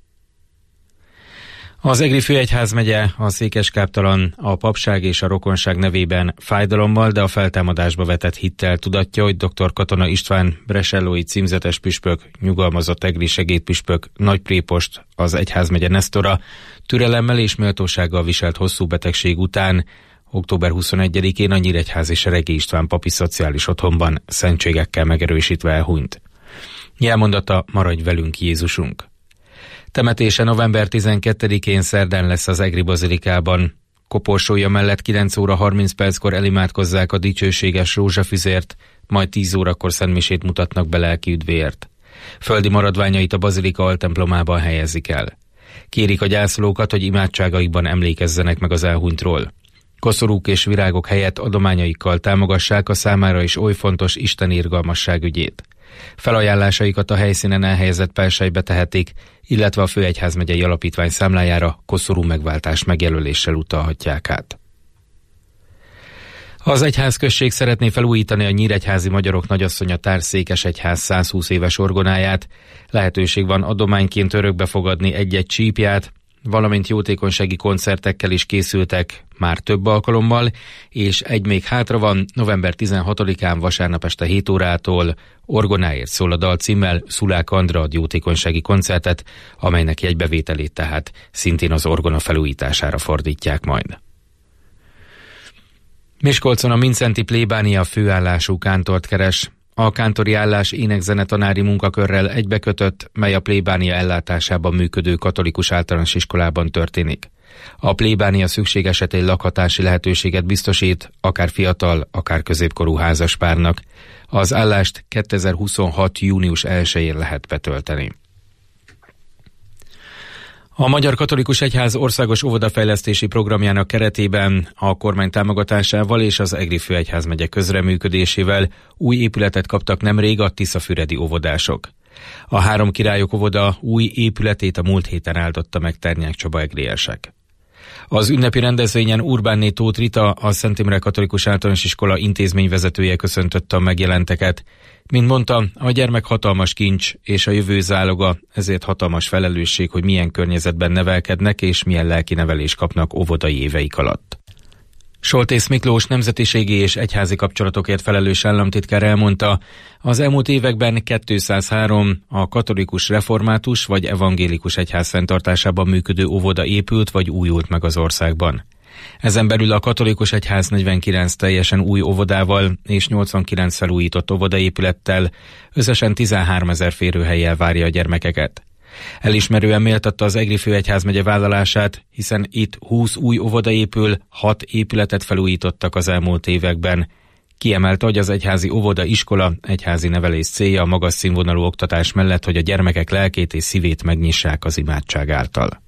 Az Egri Főegyházmegye a székeskáptalan, a papság és a rokonság nevében fájdalommal, de a feltámadásba vetett hittel tudatja, hogy dr. Katona István bresellói címzetes püspök, nyugalmazott egri segédpüspök, nagyprépost, az egyházmegye nesztora, türelemmel és méltósággal viselt hosszú betegség után október huszonegyedikén a Nyíregyházi Seregi István papi szociális otthonban szentségekkel megerősítve elhunyt. Jelmondata: maradj velünk, Jézusunk! Temetése november tizenkettedikén szerdán lesz az Egri bazilikában. Koporsója mellett kilenc óra harminc perckor elimádkozzák a dicsőséges rózsafüzért, majd tíz órakor szentmisét mutatnak be lelki üdvéért. Földi maradványait a bazilika altemplomában helyezik el. Kérik a gyászolókat, hogy imádságaikban emlékezzenek meg az elhunytról. Koszorúk és virágok helyett adományaikkal támogassák a számára is oly fontos Isten irgalmasság ügyét. Felajánlásaikat a helyszínen elhelyezett pelselybe tehetik, illetve a Főegyházmegyei Alapítvány számlájára koszorú megváltás megjelöléssel utalhatják át. Az egyházközség szeretné felújítani a nyíregyházi magyarok nagyasszonya tár Székesegyház százhúsz éves orgonáját. Lehetőség van adományként örökbe fogadni egy-egy csípját, valamint jótékonysági koncertekkel is készültek már több alkalommal, és egy még hátra van, november tizenhatodikán vasárnap este hét órától Orgonáért szól a dal címmel Szulák Andra ad jótékonysági koncertet, amelynek jegybevételét tehát szintén az orgona felújítására fordítják majd. Miskolcon a Mincenti plébánia főállású kántort keres. A kántori állás énekzenetanári munkakörrel egybekötött, mely a plébánia ellátásában működő katolikus általános iskolában történik. A plébánia szükség esetén lakhatási lehetőséget biztosít, akár fiatal, akár középkorú házaspárnak. Az állást kétezer-huszonhat. június elsején lehet betölteni. A Magyar Katolikus Egyház országos óvodafejlesztési programjának keretében a kormány támogatásával és az Egri Főegyházmegye közreműködésével új épületet kaptak nemrég a tiszafüredi óvodások. A Három Királyok óvoda új épületét a múlt héten áldotta meg Ternyák Csaba egriesek. Az ünnepi rendezvényen Urbánné Tóth Rita, a Szent Imre Katolikus Általános Iskola intézményvezetője köszöntötte a megjelenteket. Mint mondta, a gyermek hatalmas kincs és a jövő záloga, ezért hatalmas felelősség, hogy milyen környezetben nevelkednek és milyen lelki nevelést kapnak óvodai éveik alatt. Soltész Miklós nemzetiségi és egyházi kapcsolatokért felelős államtitkár elmondta, az elmúlt években kétszázhárom a katolikus református vagy evangélikus egyház fenntartásában működő óvoda épült vagy újult meg az országban. Ezen belül a katolikus egyház negyvenkilenc teljesen új óvodával és nyolcvankilenc felújított óvodaépülettel, összesen tizenháromezer férőhellyel várja a gyermekeket. Elismerően méltatta az Egri főegyházmegye vállalását, hiszen itt húsz új óvoda épül, hat épületet felújítottak az elmúlt években. Kiemelte, hogy az egyházi óvoda iskola egyházi nevelés célja a magas színvonalú oktatás mellett, hogy a gyermekek lelkét és szívét megnyissák az imádság által.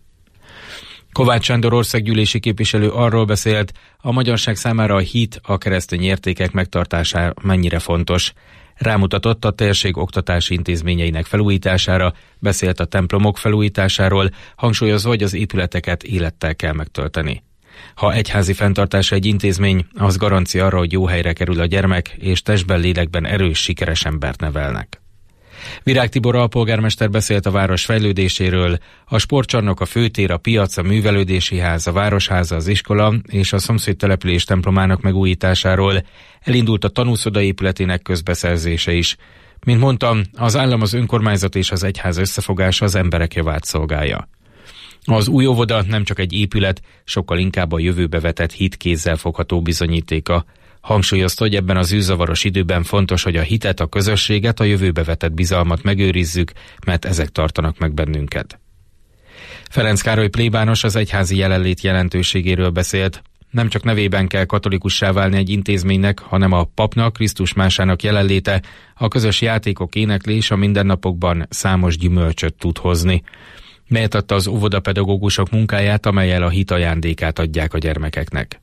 Kovács Sándor országgyűlési képviselő arról beszélt, a magyarság számára a hit, a keresztény értékek megtartása mennyire fontos. Rámutatott a térség oktatási intézményeinek felújítására, beszélt a templomok felújításáról, hangsúlyozva, hogy az épületeket élettel kell megtölteni. Ha egyházi fenntartása egy intézmény, az garancia arra, hogy jó helyre kerül a gyermek, és testben, lélekben erős, sikeres embert nevelnek. Virág Tibor alpolgármester beszélt a város fejlődéséről, a sportcsarnok, a főtér, a piac, a művelődési ház, a városháza, az iskola és a szomszéd település templomának megújításáról, elindult a tanúszoda épületének közbeszerzése is. Mint mondtam, az állam, az önkormányzat és az egyház összefogása az emberek javát szolgálja. Az új óvoda nem csak egy épület, sokkal inkább a jövőbe vetett hit kézzel fogható bizonyítéka. Hangsúlyozta, hogy ebben az űrzavaros időben fontos, hogy a hitet, a közösséget, a jövőbe vetett bizalmat megőrizzük, mert ezek tartanak meg bennünket. Ferenc Károly plébános az egyházi jelenlét jelentőségéről beszélt. Nem csak nevében kell katolikussá válni egy intézménynek, hanem a papnak, Krisztus másának jelenléte, a közös játékok, éneklés a mindennapokban számos gyümölcsöt tud hozni. Méltatta az óvodapedagógusok munkáját, amellyel a hit ajándékát adják a gyermekeknek.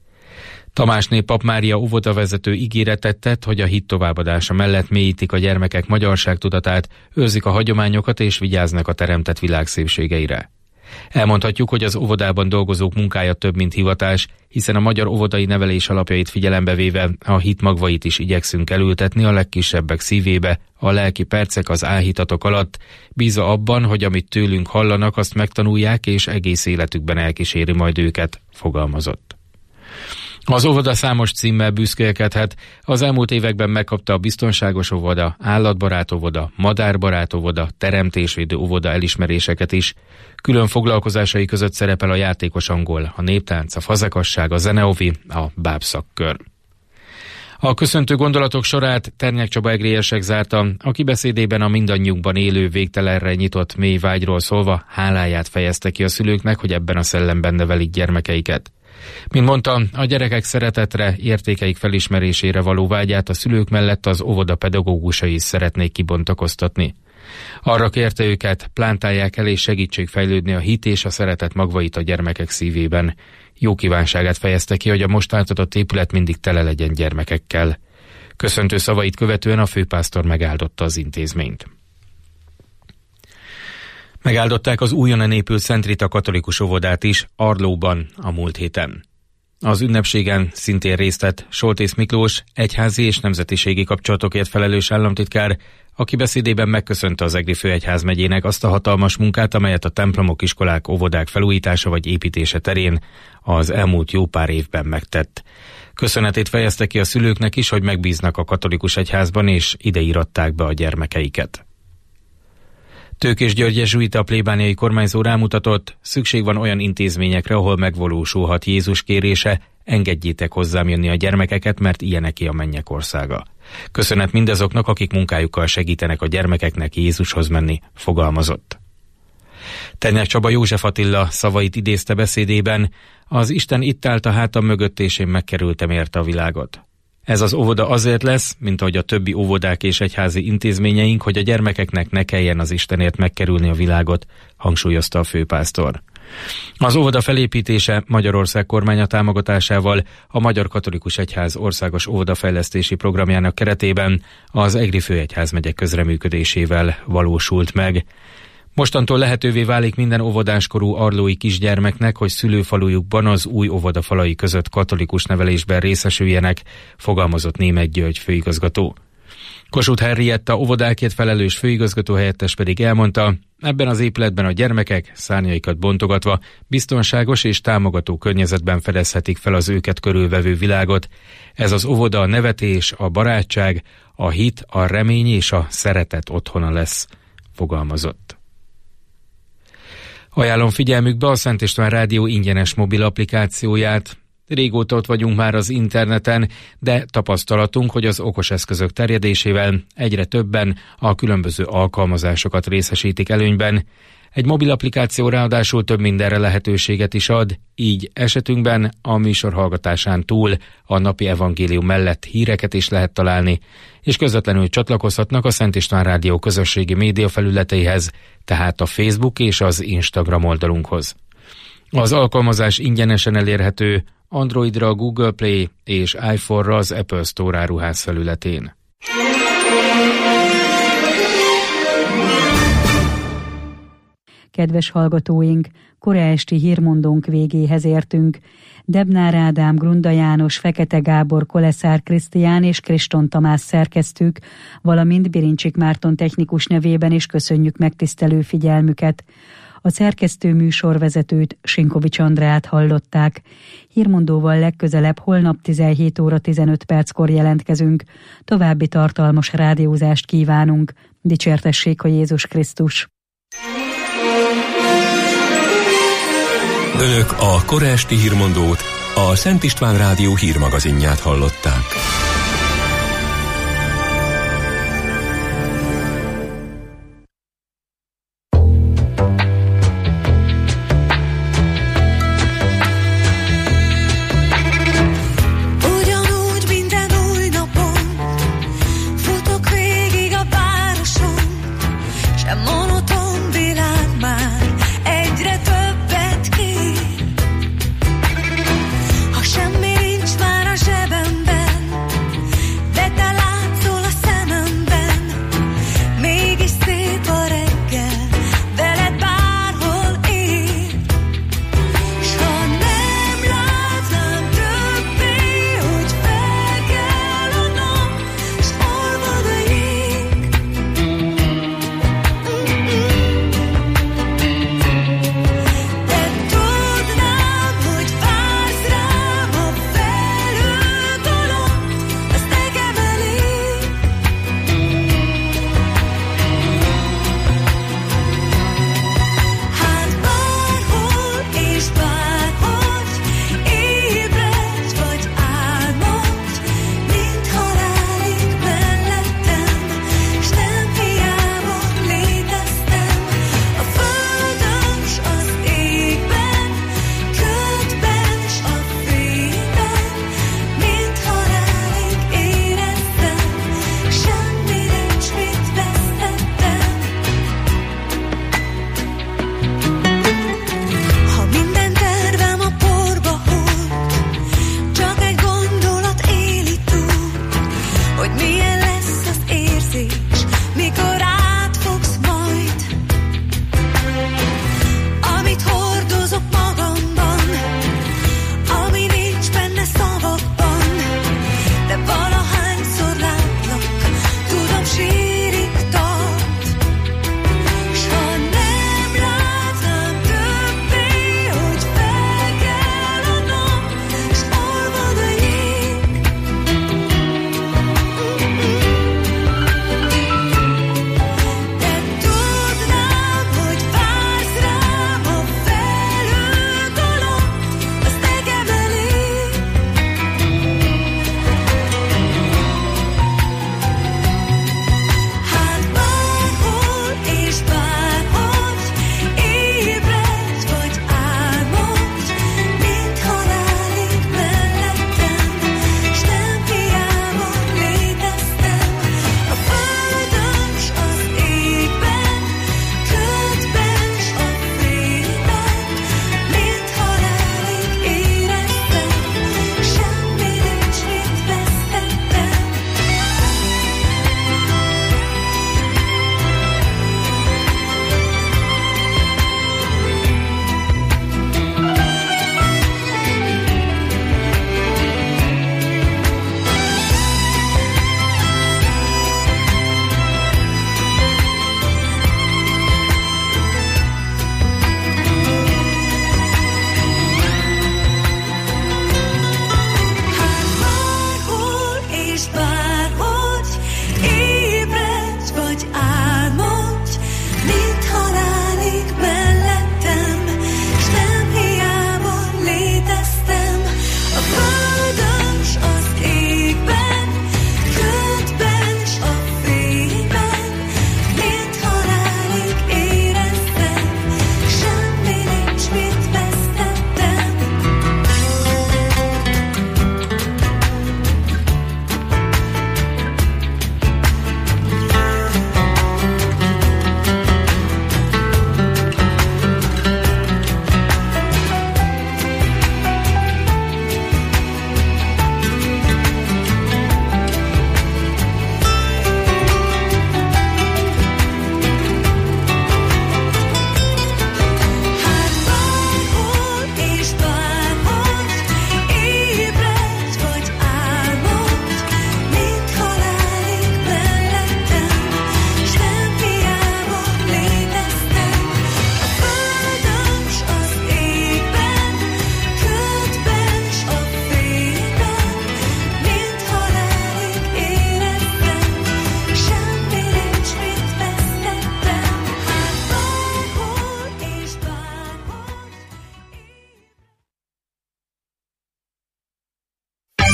Tamásné Pap Mária óvodavezető ígéretet tett, hogy a hit továbbadása mellett mélyítik a gyermekek magyarságtudatát, őrzik a hagyományokat és vigyáznak a teremtett világ szépségeire. Elmondhatjuk, hogy az óvodában dolgozók munkája több, mint hivatás, hiszen a magyar óvodai nevelés alapjait figyelembe véve a hit magvait is igyekszünk elültetni a legkisebbek szívébe, a lelki percek, az áhítatok alatt, bízva abban, hogy amit tőlünk hallanak, azt megtanulják és egész életükben elkíséri majd őket, fogalmazott. Az óvoda számos címmel büszkélkedhet, az elmúlt években megkapta a biztonságos óvoda, állatbarát óvoda, madárbarát óvoda, teremtésvédő óvoda elismeréseket is. Külön foglalkozásai között szerepel a játékos angol, a néptánc, a fazekasság, a zeneovi, a bábszakkör. A köszöntő gondolatok sorát Ternyák Csaba egriesek zárta, aki beszédében a mindannyiunkban élő végtelenre nyitott mély vágyról szólva háláját fejezte ki a szülőknek, hogy ebben a szellemben nevelik gyermekeiket. Mint mondta, a gyerekek szeretetre, értékeik felismerésére való vágyát a szülők mellett az óvoda pedagógusai is szeretnék kibontakoztatni. Arra kérte őket, plántálják el és segítsék fejlődni a hit és a szeretet magvait a gyermekek szívében. Jó kívánságát fejezte ki, hogy a most átadott épület mindig tele legyen gyermekekkel. Köszöntő szavait követően a főpásztor megáldotta az intézményt. Megáldották az újonnan épült Szent Rita katolikus óvodát is Arlóban a múlt héten. Az ünnepségen szintén részt vett Soltész Miklós, egyházi és nemzetiségi kapcsolatokért felelős államtitkár, aki beszédében megköszönte az Egri főegyházmegyének azt a hatalmas munkát, amelyet a templomok, iskolák, óvodák felújítása vagy építése terén az elmúlt jó pár évben megtett. Köszönetét fejezte ki a szülőknek is, hogy megbíznak a katolikus egyházban és ide íratták be a gyermekeiket. Tőkés György jezsuita plébániai kormányzó rámutatott, szükség van olyan intézményekre, ahol megvalósulhat Jézus kérése, engedjétek hozzám jönni a gyermekeket, mert ilyeneké a mennyek országa. Köszönet mindazoknak, akik munkájukkal segítenek a gyermekeknek Jézushoz menni, fogalmazott. Ternyák Csaba József Attila szavait idézte beszédében, az Isten itt állt a hátam mögött, és én megkerültem érte a világot. Ez az óvoda azért lesz, mint ahogy a többi óvodák és egyházi intézményeink, hogy a gyermekeknek ne kelljen az Istenért megkerülni a világot, hangsúlyozta a főpásztor. Az óvoda felépítése Magyarország kormánya támogatásával a Magyar Katolikus Egyház országos óvodafejlesztési programjának keretében az Egri főegyházmegye közreműködésével valósult meg. Mostantól lehetővé válik minden óvodáskorú arlói kisgyermeknek, hogy szülőfalujukban az új óvoda falai között katolikus nevelésben részesüljenek, fogalmazott Németh György főigazgató. Kossuth Henrietta óvodákért felelős főigazgató helyettes pedig elmondta, ebben az épületben a gyermekek szárnyaikat bontogatva biztonságos és támogató környezetben fedezhetik fel az őket körülvevő világot. Ez az óvoda a nevetés, a barátság, a hit, a remény és a szeretet otthona lesz, fogalmazott. Ajánlom figyelmükbe a Szent István Rádió ingyenes mobil applikációját. Régóta ott vagyunk már az interneten, de tapasztalatunk, hogy az okos eszközök terjedésével egyre többen a különböző alkalmazásokat részesítik előnyben. Egy mobil applikáció ráadásul több mindenre lehetőséget is ad, így esetünkben a műsor hallgatásán túl a napi evangélium mellett híreket is lehet találni, és közvetlenül csatlakozhatnak a Szent István Rádió közösségi média felületeihez, tehát a Facebook és az Instagram oldalunkhoz. Az alkalmazás ingyenesen elérhető Androidra a Google Play és iPhone-ra az Apple Store áruház felületén. Kedves hallgatóink, kora esti hírmondónk végéhez értünk. Debnár Ádám, Grunda János, Fekete Gábor, Koleszár Krisztián és Kriston Tamás szerkesztők, valamint Birincsik Márton technikus nevében is köszönjük megtisztelő figyelmüket. A szerkesztő műsorvezetőt, Sinkovics Andreát hallották. Hírmondóval legközelebb holnap tizenhét óra tizenöt perckor jelentkezünk. További tartalmas rádiózást kívánunk. Dicsértessék a Jézus Krisztus! Önök a kora esti hírmondót, a Szent István Rádió hírmagazinját hallották. Semmi nincs már a zsebemben,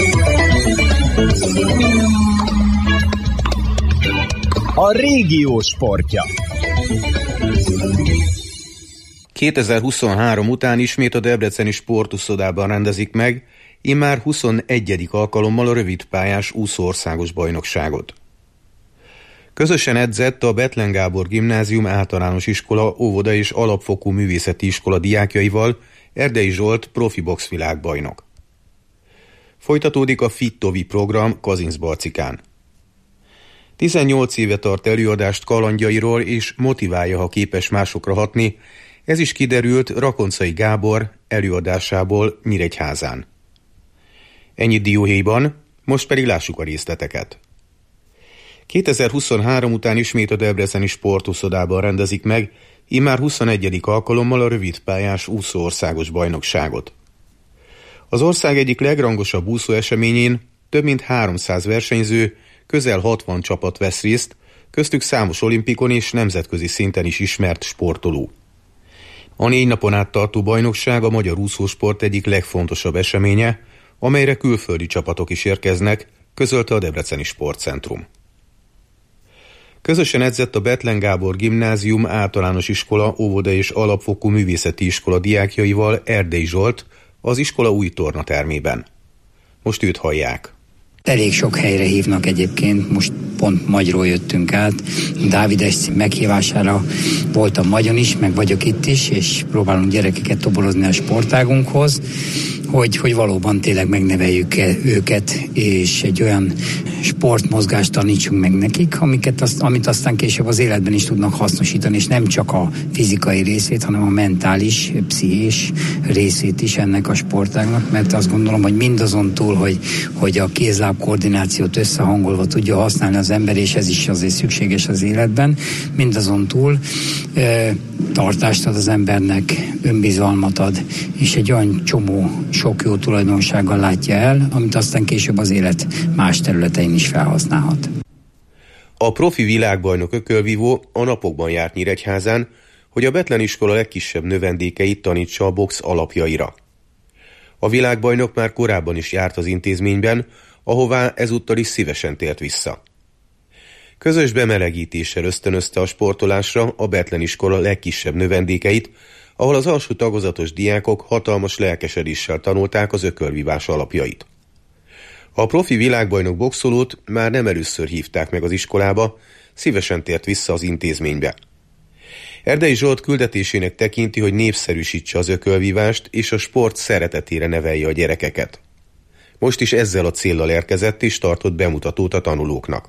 A régió sportja. kétezer-huszonhárom után ismét a debreceni sportuszodában rendezik meg, immár huszonegyedik alkalommal a rövidpályás úszó országos bajnokságot. Közösen edzett a Bethlen Gábor Gimnázium általános iskola, óvoda és alapfokú művészeti iskola diákjaival Erdei Zsolt profi boxvilágbajnok. Folytatódik a Fit-Tovi program Kazincbarcikán. tizennyolc éve tart előadást kalandjairól és motiválja, ha képes másokra hatni. Ez is kiderült Rakoncai Gábor előadásából Nyíregyházán. Ennyi dióhéjban, most pedig lássuk a részleteket. kétezer-huszonhárom után ismét a debreceni sportuszodában rendezik meg, immár huszonegyedik alkalommal a rövidpályás úszó országos bajnokságot. Az ország egyik legrangosabb úszó eseményén több mint háromszáz versenyző, közel hatvan csapat vesz részt, köztük számos olimpikon és nemzetközi szinten is ismert sportoló. A négy napon át tartó bajnokság a magyar úszósport egyik legfontosabb eseménye, amelyre külföldi csapatok is érkeznek, közölte a Debreceni Sportcentrum. Közösen edzett a Bethlen Gábor Gimnázium általános iskola, óvoda és alapfokú művészeti iskola diákjaival Erdei Zsolt az iskola új tornatermében. Most őt hallják. Elég sok helyre hívnak egyébként, most pont Magyról jöttünk át. Dávid Esci meghívására voltam Magyon is, meg vagyok itt is, és próbálunk gyerekeket toborozni a sportágunkhoz, hogy, hogy valóban tényleg megneveljük őket, és egy olyan sportmozgást tanítsunk meg nekik, amiket azt, amit aztán később az életben is tudnak hasznosítani, és nem csak a fizikai részét, hanem a mentális, pszichés részét is ennek a sportágnak, mert azt gondolom, hogy mindazon túl, hogy, hogy a kézláb koordinációt összehangolva tudja használni az ember, és ez is azért szükséges az életben, mindazon túl e, tartást ad az embernek, önbizalmat ad, és egy olyan csomó sok jó tulajdonsággal látja el, amit aztán később az élet más területein is felhasználhat. A profi világbajnok ökölvívó a napokban járt Nyíregyházán, hogy a Bethlen iskola legkisebb növendékeit tanítsa a box alapjaira. A világbajnok már korábban is járt az intézményben, ahová ezúttal is szívesen tért vissza. Közös bemelegítéssel ösztönözte a sportolásra a Bethlen iskola legkisebb növendékeit, ahol az alsó tagozatos diákok hatalmas lelkesedéssel tanulták az ökölvívás alapjait. A profi világbajnok boxolót már nem először hívták meg az iskolába, szívesen tért vissza az intézménybe. Erdei Zsolt küldetésének tekinti, hogy népszerűsítse az ökölvívást és a sport szeretetére nevelje a gyerekeket. Most is ezzel a céllal érkezett és tartott bemutatót a tanulóknak.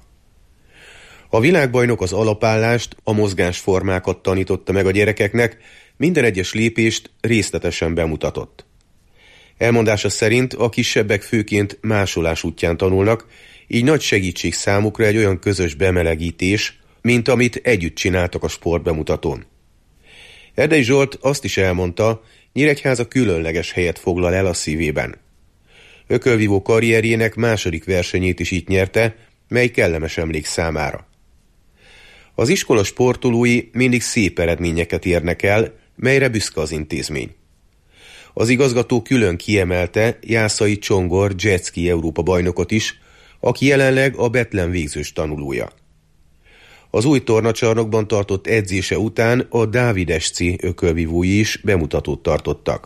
A világbajnok az alapállást, a mozgásformákat tanította meg a gyerekeknek, minden egyes lépést részletesen bemutatott. Elmondása szerint a kisebbek főként másolás útján tanulnak, így nagy segítség számukra egy olyan közös bemelegítés, mint amit együtt csináltak a sportbemutatón. Erdei Zsolt azt is elmondta, Nyíregyháza különleges helyet foglal el a szívében. Ökölvívó karrierjének második versenyét is itt nyerte, mely kellemes emlék számára. Az iskola sportolói mindig szép eredményeket érnek el, melyre büszke az intézmény. Az igazgató külön kiemelte Jászai Csongor jetski Európa bajnokot is, aki jelenleg a Bethlen végzős tanulója. Az új tornacsarnokban tartott edzése után a Dávid Esci ökölvívói is bemutatót tartottak.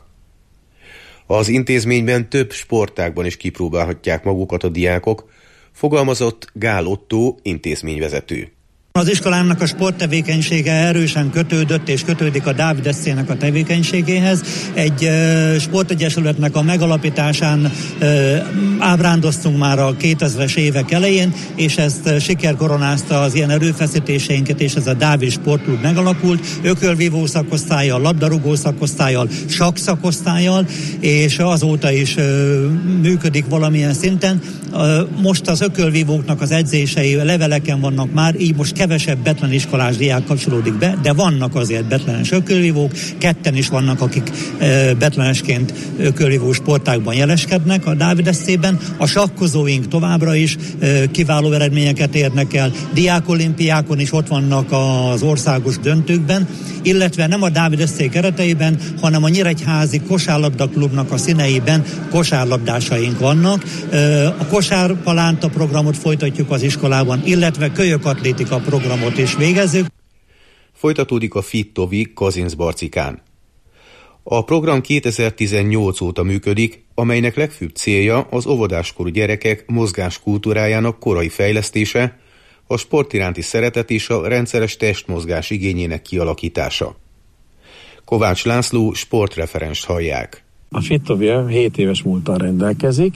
Az intézményben több sportágban is kipróbálhatják magukat a diákok, fogalmazott Gál Otto intézményvezető. Az iskolámnak a sporttevékenysége erősen kötődött és kötődik a Dávid Escének a tevékenységéhez. Egy e, sportegyesületnek a megalapításán e, ábrándoztunk már a kétezres évek elején, és ezt siker koronázta az ilyen erőfeszítéseinket, és ez a Dávid Sportklub megalakult, ökölvívó szakosztállyal, labdarúgó szakosztállyal, sakk szakosztállyal, és azóta is e, működik valamilyen szinten. E, most az ökölvívóknak az edzései leveleken vannak már, így most kevesebb Bethlen iskolás diák kapcsolódik be, de vannak azért betlenes ökölvívók, ketten is vannak, akik betlenesként ökölvívó sportágban jeleskednek a Dávid eszében. A sakkozóink továbbra is kiváló eredményeket érnek el, diákolimpiákon is ott vannak az országos döntőkben, illetve nem a Dávid eszé kereteiben, hanem a Nyíregyházi Kosárlabda Klubnak a színeiben kosárlabdásaink vannak. A kosárpalánta programot folytatjuk az iskolában, illetve kölyökatlétika programot is végezzük. Folytatódik a Fit-Tovi Kazincbarcikán. A program kétezer-tizennyolc óta működik, amelynek legfőbb célja az óvodáskorú gyerekek mozgáskultúrájának korai fejlesztése, a sport iránti szeretet és a rendszeres testmozgás igényének kialakítása. Kovács László sportreferenst hallják. A Fit-Tovi hét éves múlttal rendelkezik.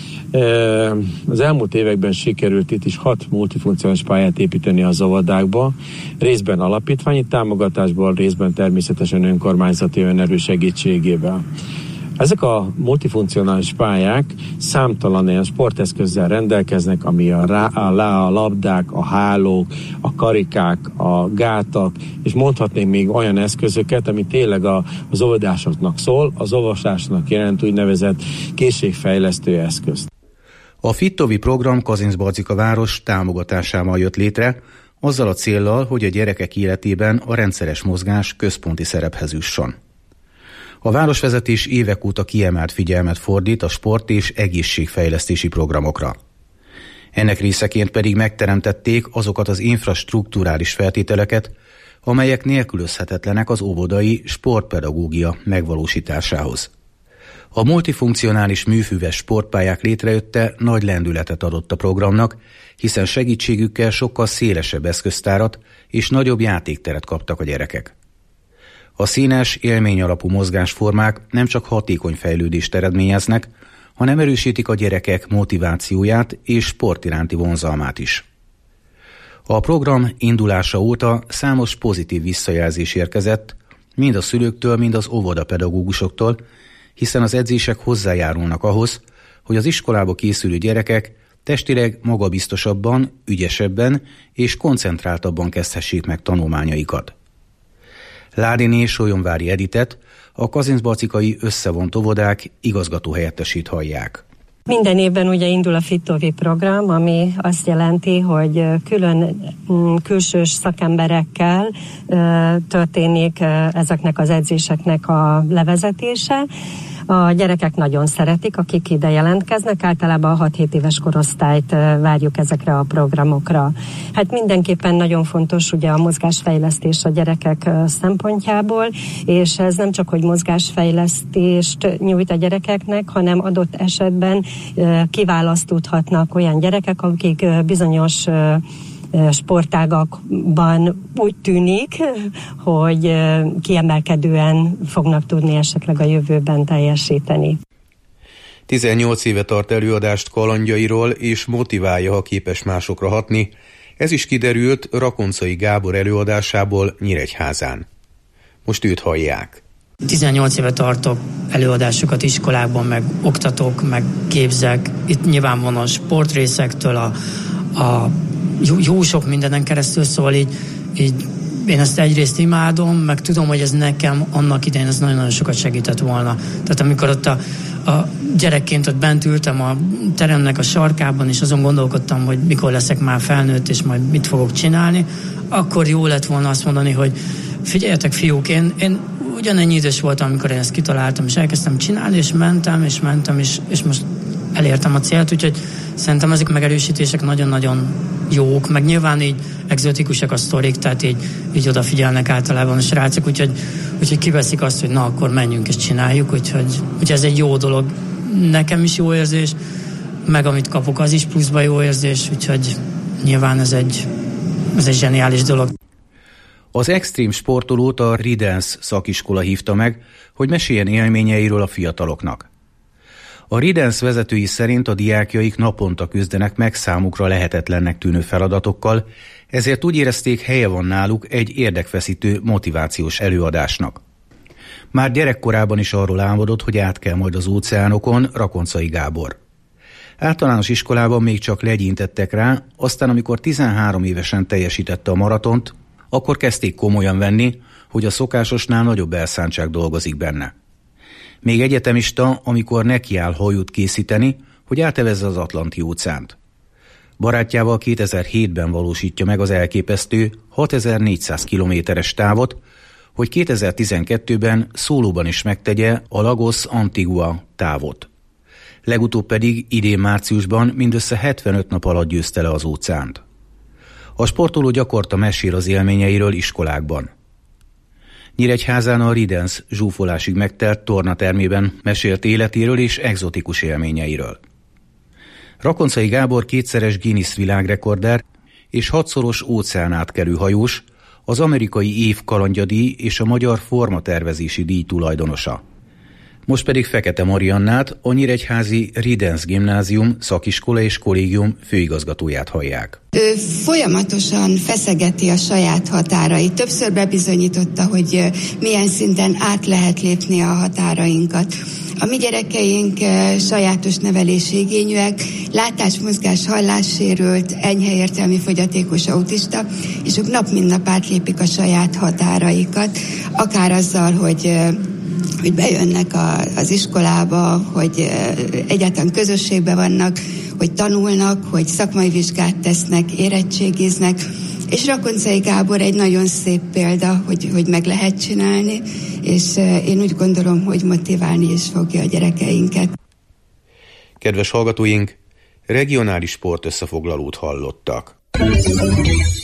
Az elmúlt években sikerült itt is hat multifunkcionális pályát építeni az óvodákba, részben alapítványi támogatásból, részben természetesen önkormányzati önerő segítségével. Ezek a multifunkcionális pályák számtalan ilyen sporteszközzel rendelkeznek, ami a, rá, a, lá, a labdák, a hálók, a karikák, a gátak, és mondhatnék még olyan eszközöket, ami tényleg a, az óvodásoknak szól, az olvasásnak jelent úgynevezett készségfejlesztő eszközt. A Fit-Tovi program Kazincbarcika város támogatásával jött létre, azzal a céllal, hogy a gyerekek életében a rendszeres mozgás központi szerephez jusson. A városvezetés évek óta kiemelt figyelmet fordít a sport- és egészségfejlesztési programokra. Ennek részeként pedig megteremtették azokat az infrastrukturális feltételeket, amelyek nélkülözhetetlenek az óvodai sportpedagógia megvalósításához. A multifunkcionális műfüves sportpályák létrejötte nagy lendületet adott a programnak, hiszen segítségükkel sokkal szélesebb eszköztárat és nagyobb játékteret kaptak a gyerekek. A színes, élményalapú mozgásformák nem csak hatékony fejlődést eredményeznek, hanem erősítik a gyerekek motivációját és sport iránti vonzalmát is. A program indulása óta számos pozitív visszajelzés érkezett, mind a szülőktől, mind az óvodapedagógusoktól, hiszen az edzések hozzájárulnak ahhoz, hogy az iskolába készülő gyerekek testileg magabiztosabban, ügyesebben és koncentráltabban kezdhessék meg tanulmányaikat. Ládiné Solyomvári Editet, a kazincbarcikai összevont óvodák igazgatóhelyettesét hallják. Minden évben ugye indul a Fit-Tovi program, ami azt jelenti, hogy külön külsős szakemberekkel történik ezeknek az edzéseknek a levezetése. A gyerekek nagyon szeretik, akik ide jelentkeznek, általában a hat-hét éves korosztályt várjuk ezekre a programokra. Hát mindenképpen nagyon fontos ugye a mozgásfejlesztés a gyerekek szempontjából, és ez nem csak, hogy mozgásfejlesztést nyújt a gyerekeknek, hanem adott esetben kiválasztódhatnak olyan gyerekek, akik bizonyos sportágakban úgy tűnik, hogy kiemelkedően fognak tudni esetleg a jövőben teljesíteni. tizennyolc éve tart előadást kalandjairól, és motiválja, ha képes másokra hatni. Ez is kiderült Rakoncai Gábor előadásából Nyíregyházán. Most őt hallják. tizennyolc éve tartok előadásokat iskolákban, meg oktatok, meg képzek. Itt nyilván van a sportrészektől a, a Jó, jó sok mindenen keresztül, szóval így, így én ezt egyrészt imádom, meg tudom, hogy ez nekem annak idején ez nagyon-nagyon sokat segített volna. Tehát amikor ott a, a gyerekként ott bent ültem a teremnek a sarkában, és azon gondolkodtam, hogy mikor leszek már felnőtt, és majd mit fogok csinálni, akkor jó lett volna azt mondani, hogy figyeljetek fiúk, én, én ugyanennyi idős voltam, amikor én ezt kitaláltam, és elkezdtem csinálni, és mentem, és mentem, és, és most elértem a célt, úgyhogy szerintem ezek megerősítések nagyon-nagyon jók, meg nyilván így egzotikusak a sztorik, tehát így, így odafigyelnek általában a srácok, úgyhogy, úgyhogy kiveszik azt, hogy na, akkor menjünk és csináljuk, úgyhogy, úgyhogy ez egy jó dolog. Nekem is jó érzés, meg amit kapok, az is pluszban jó érzés, úgyhogy nyilván ez egy, ez egy zseniális dolog. Az extrém sportolót a Ridens szakiskola hívta meg, hogy meséljen élményeiről a fiataloknak. A Ridens vezetői szerint a diákjaik naponta küzdenek meg számukra lehetetlennek tűnő feladatokkal, ezért úgy érezték, helye van náluk egy érdekfeszítő motivációs előadásnak. Már gyerekkorában is arról álmodott, hogy át kell majd az óceánokon, Rakoncai Gábor. Általános iskolában még csak legyintettek rá, aztán amikor tizenhárom évesen teljesítette a maratont, akkor kezdték komolyan venni, hogy a szokásosnál nagyobb elszántság dolgozik benne. Még egyetemista, amikor nekiáll hajót készíteni, hogy átevezze az Atlanti-óceánt. Barátjával kétezer-hétben valósítja meg az elképesztő hatezer-négyszáz kilométeres távot, hogy kétezer-tizenkettőben szólóban is megtegye a Lagos Antigua távot. Legutóbb pedig idén márciusban mindössze hetvenöt nap alatt győzte le az óceánt. A sportoló gyakorta mesél az élményeiről iskolákban. Nyíregyházán a Ridens zsúfolásig megtelt tornatermében mesélt életéről és egzotikus élményeiről. Rakoncai Gábor kétszeres Guinness világrekorder és hatszoros óceánátkelő hajós, az amerikai év kalandjadíj és a magyar formatervezési díj tulajdonosa. Most pedig Fekete Mariannát, a nyíregyházi Ridens Gimnázium szakiskola és kollégium főigazgatóját hallják. Ő folyamatosan feszegeti a saját határait. Többször bebizonyította, hogy milyen szinten át lehet lépni a határainkat. A mi gyerekeink sajátos nevelési igényűek, látás, mozgás, hallássérült, enyhe értelmi fogyatékos autista, és ők nap mint nap átlépik a saját határaikat, akár azzal, hogy hogy bejönnek a, az iskolába, hogy egyáltalán közösségben vannak, hogy tanulnak, hogy szakmai vizsgát tesznek, érettségiznek, és Rakoncai Gábor egy nagyon szép példa, hogy, hogy meg lehet csinálni, és én úgy gondolom, hogy motiválni is fogja a gyerekeinket. Kedves hallgatóink, regionális sport összefoglalót hallottak.